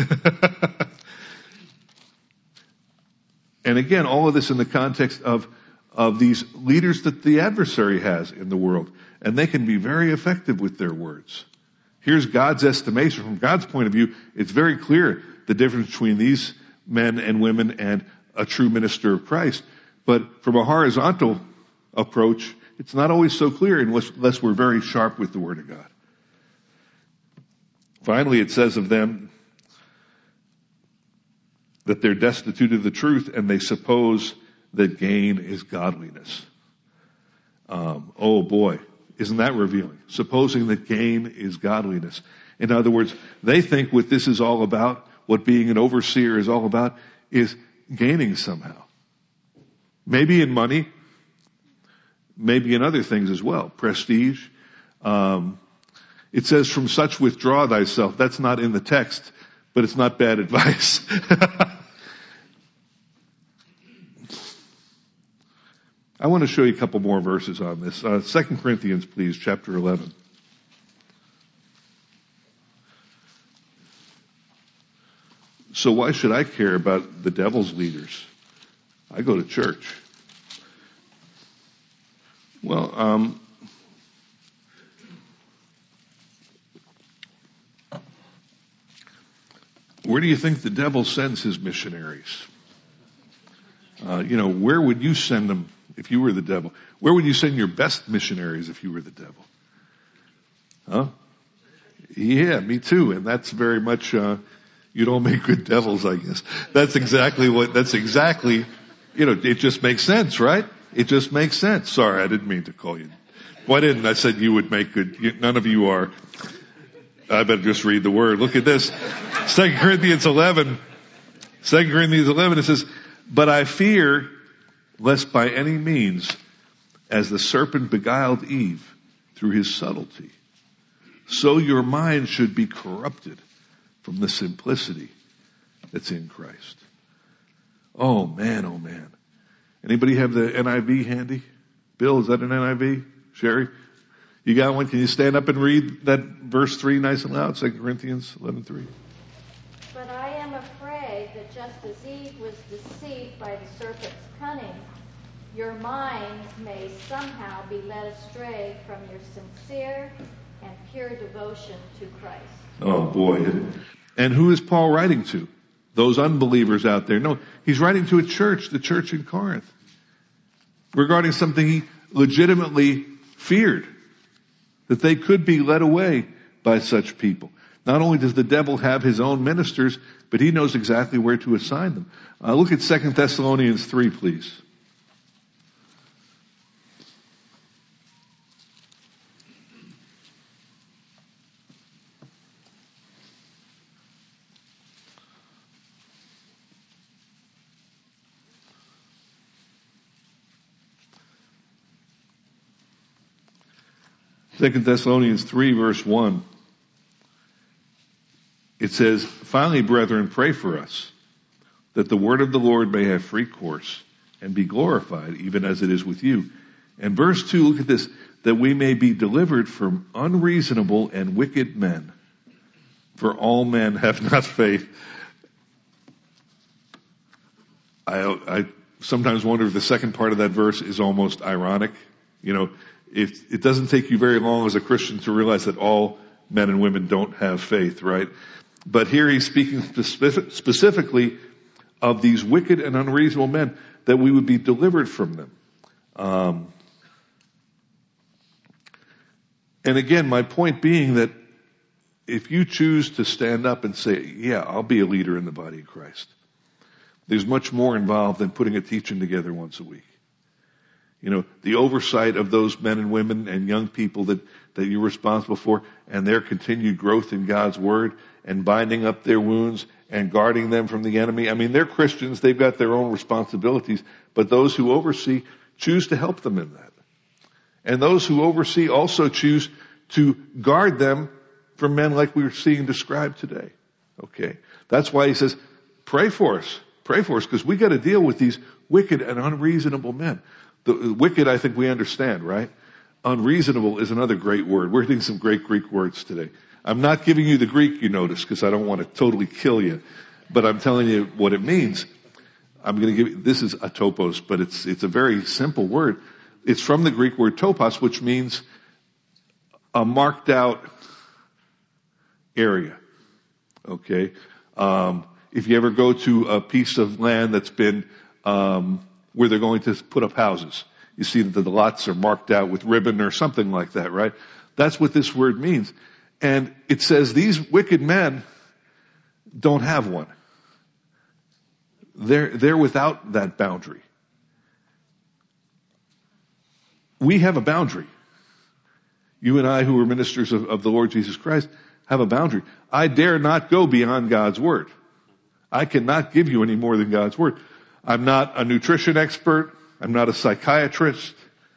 And again, all of this in the context of these leaders that the adversary has in the world. And they can be very effective with their words. Here's God's estimation. From God's point of view, it's very clear the difference between these men and women and a true minister of Christ. But from a horizontal approach, it's not always so clear unless we're very sharp with the Word of God. Finally, it says of them that they're destitute of the truth and they suppose that gain is godliness. Oh boy, isn't that revealing? Supposing that gain is godliness. In other words, they think what this is all about, what being an overseer is all about, is gaining somehow. Maybe in money, maybe in other things as well. Prestige. It says, from such withdraw thyself. That's not in the text, but it's not bad advice. I want to show you a couple more verses on this. 2 Corinthians, please, chapter 11. So why should I care about the devil's leaders? I go to church. Well, where do you think the devil sends his missionaries? Where would you send them if you were the devil? Where would you send your best missionaries if you were the devil? Huh? Yeah, me too. And that's very much, you don't make good devils, I guess. It just makes sense, right? It just makes sense. Sorry, I didn't mean to call you. Why didn't I said you would make good, none of you are. I better just read the word. Look at this. 2 Corinthians 11, it says, but I fear lest by any means, as the serpent beguiled Eve through his subtlety, so your mind should be corrupted from the simplicity that's in Christ. Oh man, oh man. Anybody have the NIV handy? Bill, is that an NIV? Sherry? You got one? Can you stand up and read that verse 3 nice and loud? 2 Corinthians 11:3. But I am afraid that just as Eve was deceived by the serpent's cunning, your minds may somehow be led astray from your sincere and pure devotion to Christ. Oh boy. And who is Paul writing to? Those unbelievers out there. No, he's writing to a church, the church in Corinth, regarding something he legitimately feared, that they could be led away by such people. Not only does the devil have his own ministers, but he knows exactly where to assign them. Look at 2 Thessalonians 3, please. Second Thessalonians 3, verse 1. It says, finally, brethren, pray for us, that the word of the Lord may have free course and be glorified, even as it is with you. And verse 2, look at this, that we may be delivered from unreasonable and wicked men. For all men have not faith. I sometimes wonder if the second part of that verse is almost ironic. You know, if it doesn't take you very long as a Christian to realize that all men and women don't have faith, right? But here he's speaking specifically of these wicked and unreasonable men, that we would be delivered from them. And again, my point being that if you choose to stand up and say, yeah, I'll be a leader in the body of Christ, there's much more involved than putting a teaching together once a week. You know, the oversight of those men and women and young people that you're responsible for, and their continued growth in God's Word, and binding up their wounds and guarding them from the enemy. I mean, they're Christians, they've got their own responsibilities, but those who oversee choose to help them in that. And those who oversee also choose to guard them from men like we were seeing described today. Okay? That's why he says, pray for us, because we got to deal with these wicked and unreasonable men. The wicked, I think we understand, right? Unreasonable is another great word. We're hitting some great Greek words today. I'm not giving you the Greek, you notice, because I don't want to totally kill you. But I'm telling you what it means. I'm going to give you, this is atopos, but it's a very simple word. It's from the Greek word topos, which means a marked out area. Okay? If you ever go to a piece of land that's been, where they're going to put up houses, you see that the lots are marked out with ribbon or something like that, right? That's what this word means. And it says these wicked men don't have one. They're without that boundary. We have a boundary. You and I, who are ministers of the Lord Jesus Christ, have a boundary. I dare not go beyond God's Word. I cannot give you any more than God's Word. I'm not a nutrition expert. I'm not a psychiatrist.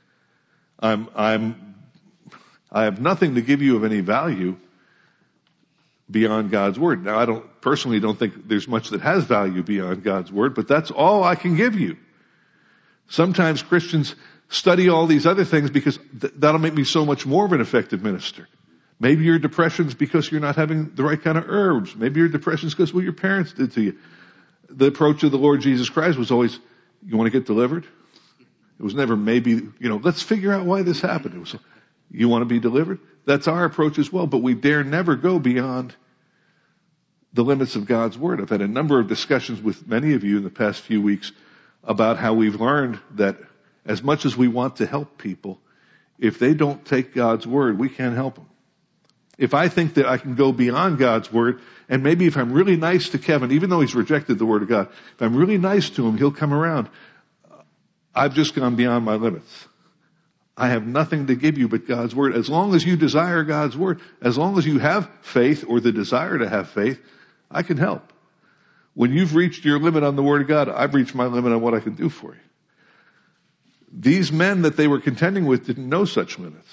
I have nothing to give you of any value beyond God's Word. Now, I personally don't think there's much that has value beyond God's Word, but that's all I can give you. Sometimes Christians study all these other things because that'll make me so much more of an effective minister. Maybe your depression's because you're not having the right kind of herbs. Maybe your depression's because what your parents did to you. The approach of the Lord Jesus Christ was always, you want to get delivered? It was never maybe, let's figure out why this happened. It was, you want to be delivered? That's our approach as well, but we dare never go beyond the limits of God's Word. I've had a number of discussions with many of you in the past few weeks about how we've learned that as much as we want to help people, if they don't take God's Word, we can't help them. If I think that I can go beyond God's Word, and maybe if I'm really nice to Kevin, even though he's rejected the Word of God, if I'm really nice to him, he'll come around. I've just gone beyond my limits. I have nothing to give you but God's Word. As long as you desire God's Word, as long as you have faith or the desire to have faith, I can help. When you've reached your limit on the Word of God, I've reached my limit on what I can do for you. These men that they were contending with didn't know such limits.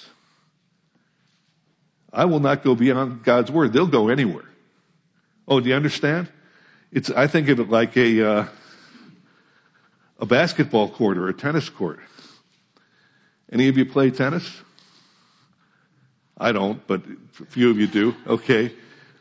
I will not go beyond God's Word. They'll go anywhere. Oh, do you understand? I think of it like a basketball court or a tennis court. Any of you play tennis? I don't, but a few of you do. Okay.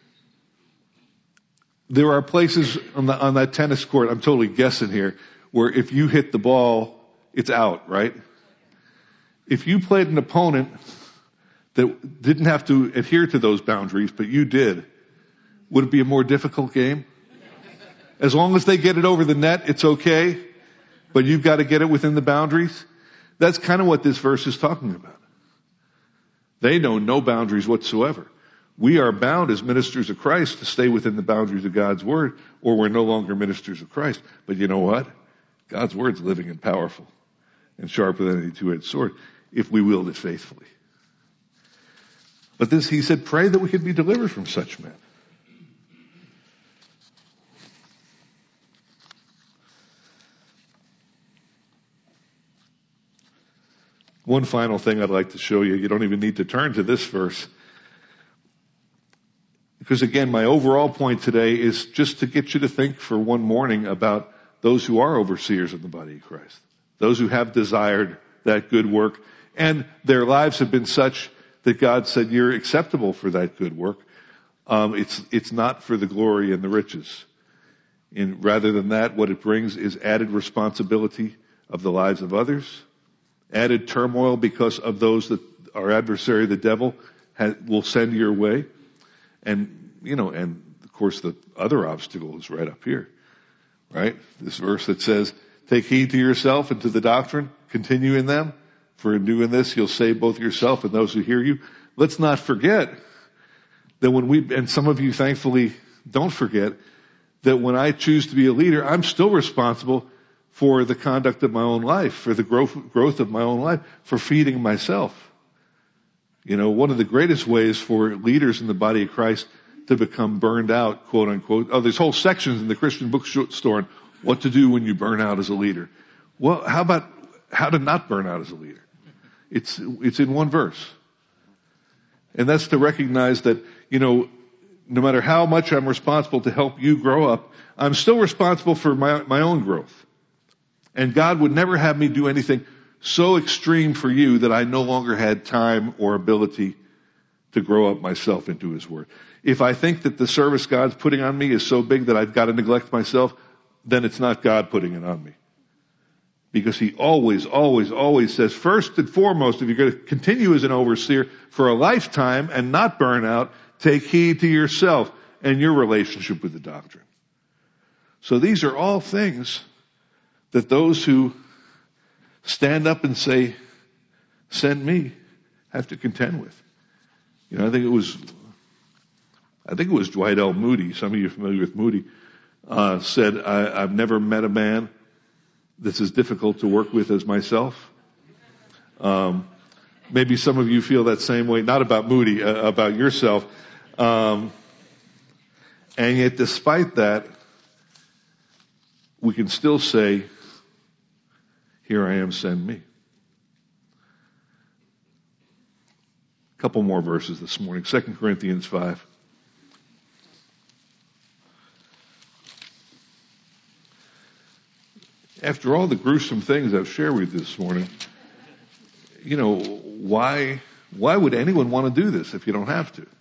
There are places on that tennis court, I'm totally guessing here, where if you hit the ball, it's out, right? If you played an opponent that didn't have to adhere to those boundaries, but you did, would it be a more difficult game? As long as they get it over the net, it's okay, but you've got to get it within the boundaries. That's kind of what this verse is talking about. They know no boundaries whatsoever. We are bound as ministers of Christ to stay within the boundaries of God's Word, or we're no longer ministers of Christ. But you know what? God's Word's living and powerful and sharper than any two-edged sword if we wield it faithfully. But he said, pray that we could be delivered from such men. One final thing I'd like to show you. You don't even need to turn to this verse. Because again, my overall point today is just to get you to think for one morning about those who are overseers of the body of Christ. Those who have desired that good work. And their lives have been such that God said, you're acceptable for that good work. It's not for the glory and the riches. And rather than that, what it brings is added responsibility of the lives of others, added turmoil because of those that our adversary, the devil, will send your way. And, and of course the other obstacle is right up here, right? This verse that says, take heed to yourself and to the doctrine, continue in them, for in doing this you'll save both yourself and those who hear you. Let's not forget that and some of you thankfully don't forget, that when I choose to be a leader, I'm still responsible for the conduct of my own life, for the growth of my own life, for feeding myself. One of the greatest ways for leaders in the body of Christ to become burned out, quote unquote. There's whole sections in the Christian bookstore on what to do when you burn out as a leader. Well, how about how to not burn out as a leader? It's in one verse. And that's to recognize that, no matter how much I'm responsible to help you grow up, I'm still responsible for my own growth. And God would never have me do anything so extreme for you that I no longer had time or ability to grow up myself into His Word. If I think that the service God's putting on me is so big that I've got to neglect myself, then it's not God putting it on me. Because He always, always, always says, first and foremost, if you're going to continue as an overseer for a lifetime and not burn out, take heed to yourself and your relationship with the doctrine. So these are all things that those who stand up and say, send me, have to contend with. I think it was Dwight L. Moody, some of you are familiar with Moody, said, I've never met a man that's as difficult to work with as myself. Maybe some of you feel that same way, not about Moody, about yourself. And yet despite that, we can still say, here I am, send me. A couple more verses this morning. 2 Corinthians 5. After all the gruesome things I've shared with you this morning, why would anyone want to do this if you don't have to?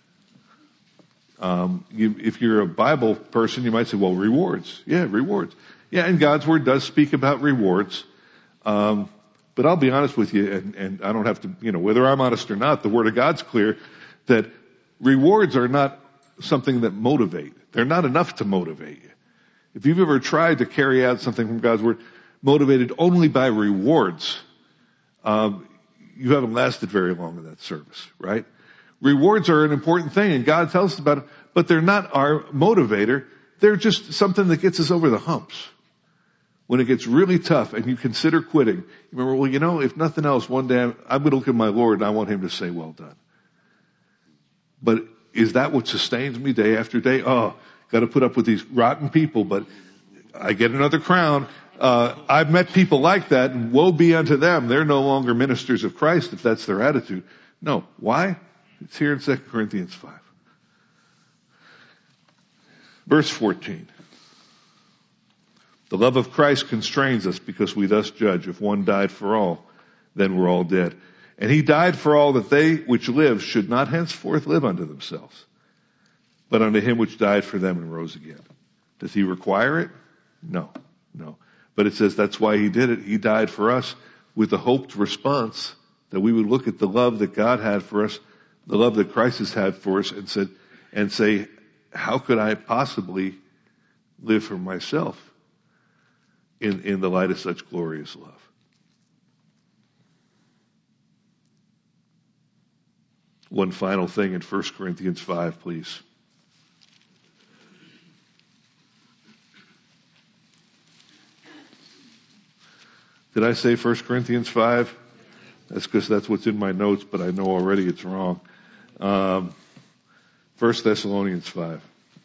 If you're a Bible person, you might say, well, rewards. Yeah, rewards. Yeah, and God's Word does speak about rewards. But I'll be honest with you, and I don't have to, whether I'm honest or not, the Word of God's clear that rewards are not something that motivate. They're not enough to motivate you. If you've ever tried to carry out something from God's Word motivated only by rewards, you haven't lasted very long in that service, right? Rewards are an important thing, and God tells us about it, but they're not our motivator. They're just something that gets us over the humps. When it gets really tough and you consider quitting, you remember, well, if nothing else, one day I'm going to look at my Lord and I want Him to say, well done. But is that what sustains me day after day? Oh, got to put up with these rotten people, but I get another crown. I've met people like that, and woe be unto them. They're no longer ministers of Christ if that's their attitude. No. Why? It's here in 2 Corinthians 5. Verse 14. The love of Christ constrains us because we thus judge. If one died for all, then we're all dead. And He died for all that they which live should not henceforth live unto themselves, but unto Him which died for them and rose again. Does He require it? No. But it says that's why He did it. He died for us with the hoped response that we would look at the love that God had for us, the love that Christ has had for us, and say, how could I possibly live for myself in the light of such glorious love? One final thing in 1 Corinthians 5, please. Did I say 1 Corinthians 5? That's because that's what's in my notes, but I know already it's wrong. 1 Thessalonians 5.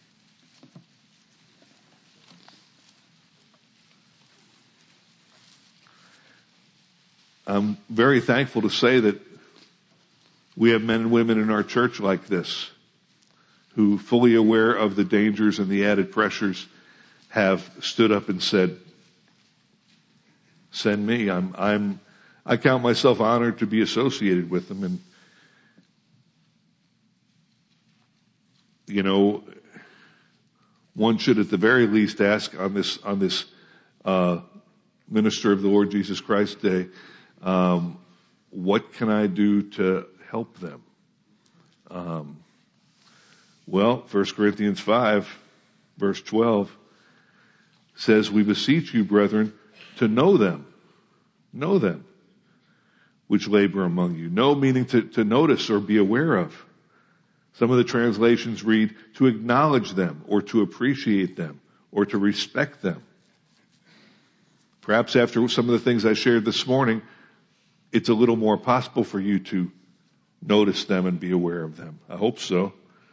I'm very thankful to say that we have men and women in our church like this, who, fully aware of the dangers and the added pressures, have stood up and said, send me. I count myself honored to be associated with them. And, one should at the very least ask on this Minister of the Lord Jesus Christ Day, what can I do to help them? Well, 1 Corinthians 5, verse 12 says, we beseech you, brethren, to know them, which labor among you. Know meaning to notice or be aware of. Some of the translations read, to acknowledge them, or to appreciate them, or to respect them. Perhaps after some of the things I shared this morning, it's a little more possible for you to notice them and be aware of them. I hope so.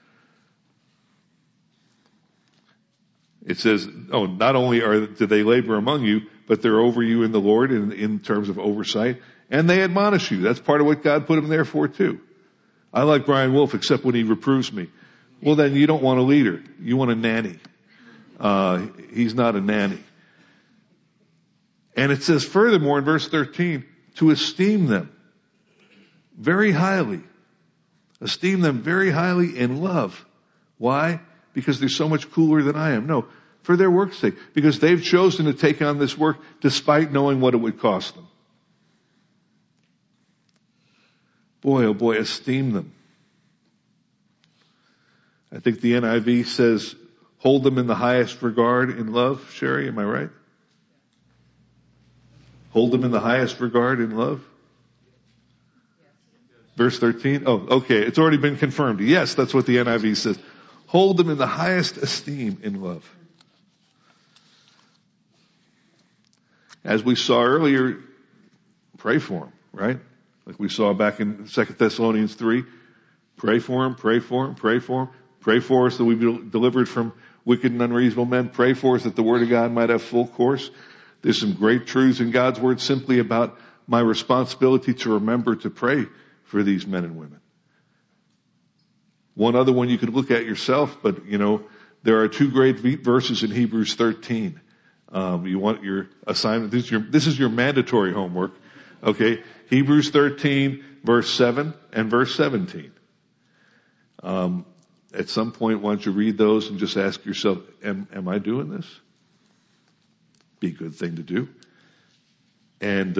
It says, not only do they labor among you, but they're over you in the Lord in terms of oversight, and they admonish you. That's part of what God put them there for too. I like Brian Wolf, except when he reproves me. Well, then you don't want a leader. You want a nanny. He's not a nanny. And it says furthermore in verse 13, to esteem them very highly. Esteem them very highly in love. Why? Because they're so much cooler than I am. No, for their work's sake. Because they've chosen to take on this work despite knowing what it would cost them. Boy, oh boy, esteem them. I think the NIV says, hold them in the highest regard in love. Sherry, am I right? Hold them in the highest regard in love? Verse 13? Oh, okay. It's already been confirmed. Yes, that's what the NIV says. Hold them in the highest esteem in love. As we saw earlier, pray for them, right? Like we saw back in 2 Thessalonians 3. Pray for them, pray for them, pray for them. Pray for us that we be delivered from wicked and unreasonable men. Pray for us that the Word of God might have full course. There's some great truths in God's Word simply about my responsibility to remember to pray for these men and women. One other one you could look at yourself, but there are two great verses in Hebrews 13. You want your assignment. This is your mandatory homework. Okay. Hebrews 13, verse 7 and verse 17. At some point, why don't you read those and just ask yourself, am I doing this? Be a good thing to do. And,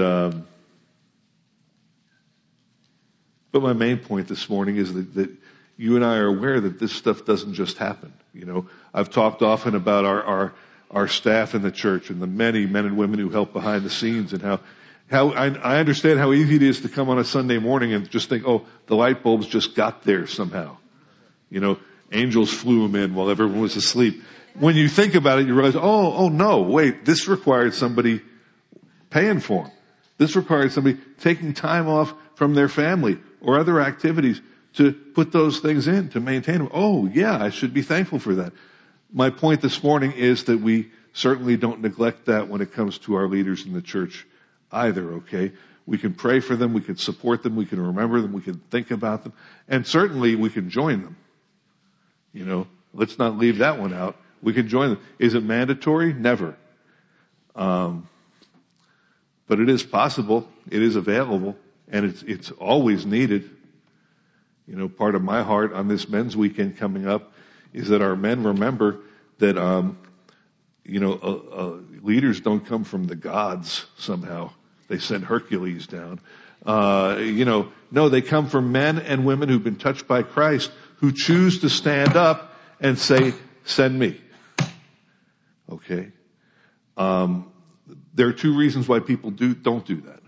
but my main point this morning is that you and I are aware that this stuff doesn't just happen. I've talked often about our staff in the church and the many men and women who help behind the scenes, and how I understand how easy it is to come on a Sunday morning and just think, the light bulbs just got there somehow. Angels flew them in while everyone was asleep. When you think about it, you realize, no, wait, this required somebody paying for them. This required somebody taking time off from their family or other activities to put those things in, to maintain them. Oh, yeah, I should be thankful for that. My point this morning is that we certainly don't neglect that when it comes to our leaders in the church either, okay? We can pray for them, we can support them, we can remember them, we can think about them, and certainly we can join them. Let's not leave that one out. We can join them. Is it mandatory? Never. But it is possible. It is available. And it's always needed. Part of my heart on this men's weekend coming up is that our men remember that, leaders don't come from the gods somehow. They send Hercules down. No, they come from men and women who've been touched by Christ, who choose to stand up and say, send me. Okay? There are two reasons why people don't do that.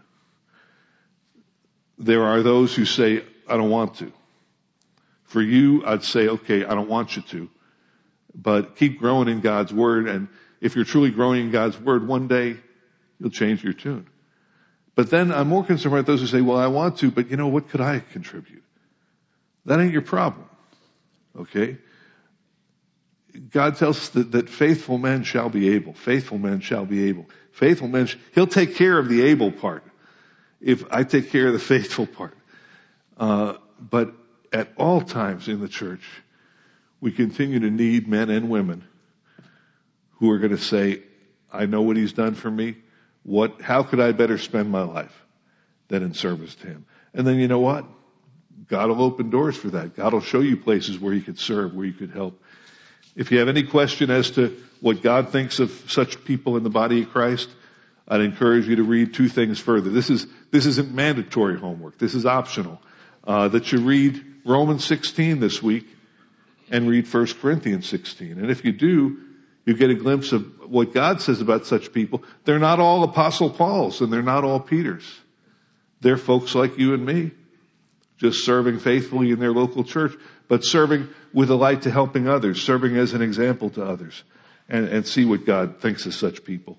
There are those who say, I don't want to. For you, I'd say, okay, I don't want you to. But keep growing in God's Word, and if you're truly growing in God's Word, one day you'll change your tune. But then I'm more concerned about those who say, well, I want to, but what could I contribute? That ain't your problem. Okay? God tells us that faithful men shall be able. Faithful men shall be able. Faithful men, He'll take care of the able part if I take care of the faithful part. But at all times in the church, we continue to need men and women who are going to say, I know what He's done for me. How could I better spend my life than in service to Him? And then you know what? God will open doors for that. God will show you places where you could serve, where you could help. If you have any question as to what God thinks of such people in the body of Christ, I'd encourage you to read two things further. This isn't mandatory homework. This is optional. That you read Romans 16 this week and read 1 Corinthians 16. And if you do, you get a glimpse of what God says about such people. They're not all Apostle Pauls and they're not all Peters. They're folks like you and me, just serving faithfully in their local church, but serving with a light to helping others, serving as an example to others, and see what God thinks of such people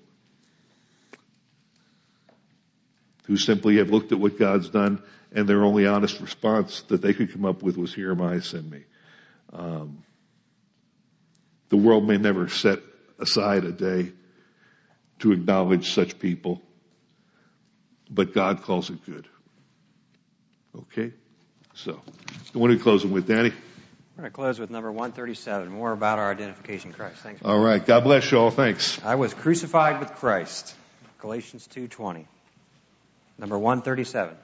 who simply have looked at what God's done, and their only honest response that they could come up with was, "Here am I, send me." The world may never set aside a day to acknowledge such people, but God calls it good. Okay? So, what are we closing with, Danny? We're going to close with number 137, more about our identification in Christ. Thanks. All right. God bless you all. Thanks. I was crucified with Christ. Galatians 2:20. Number 137.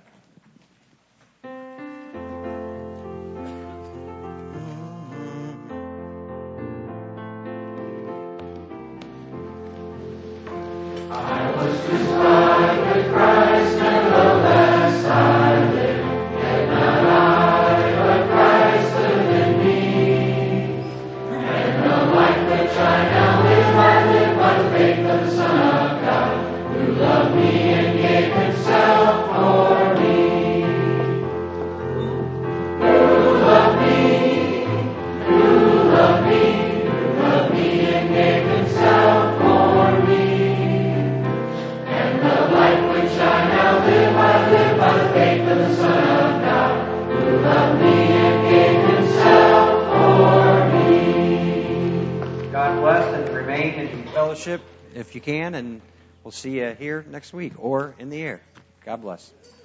If you can, and we'll see you here next week or in the air. God bless.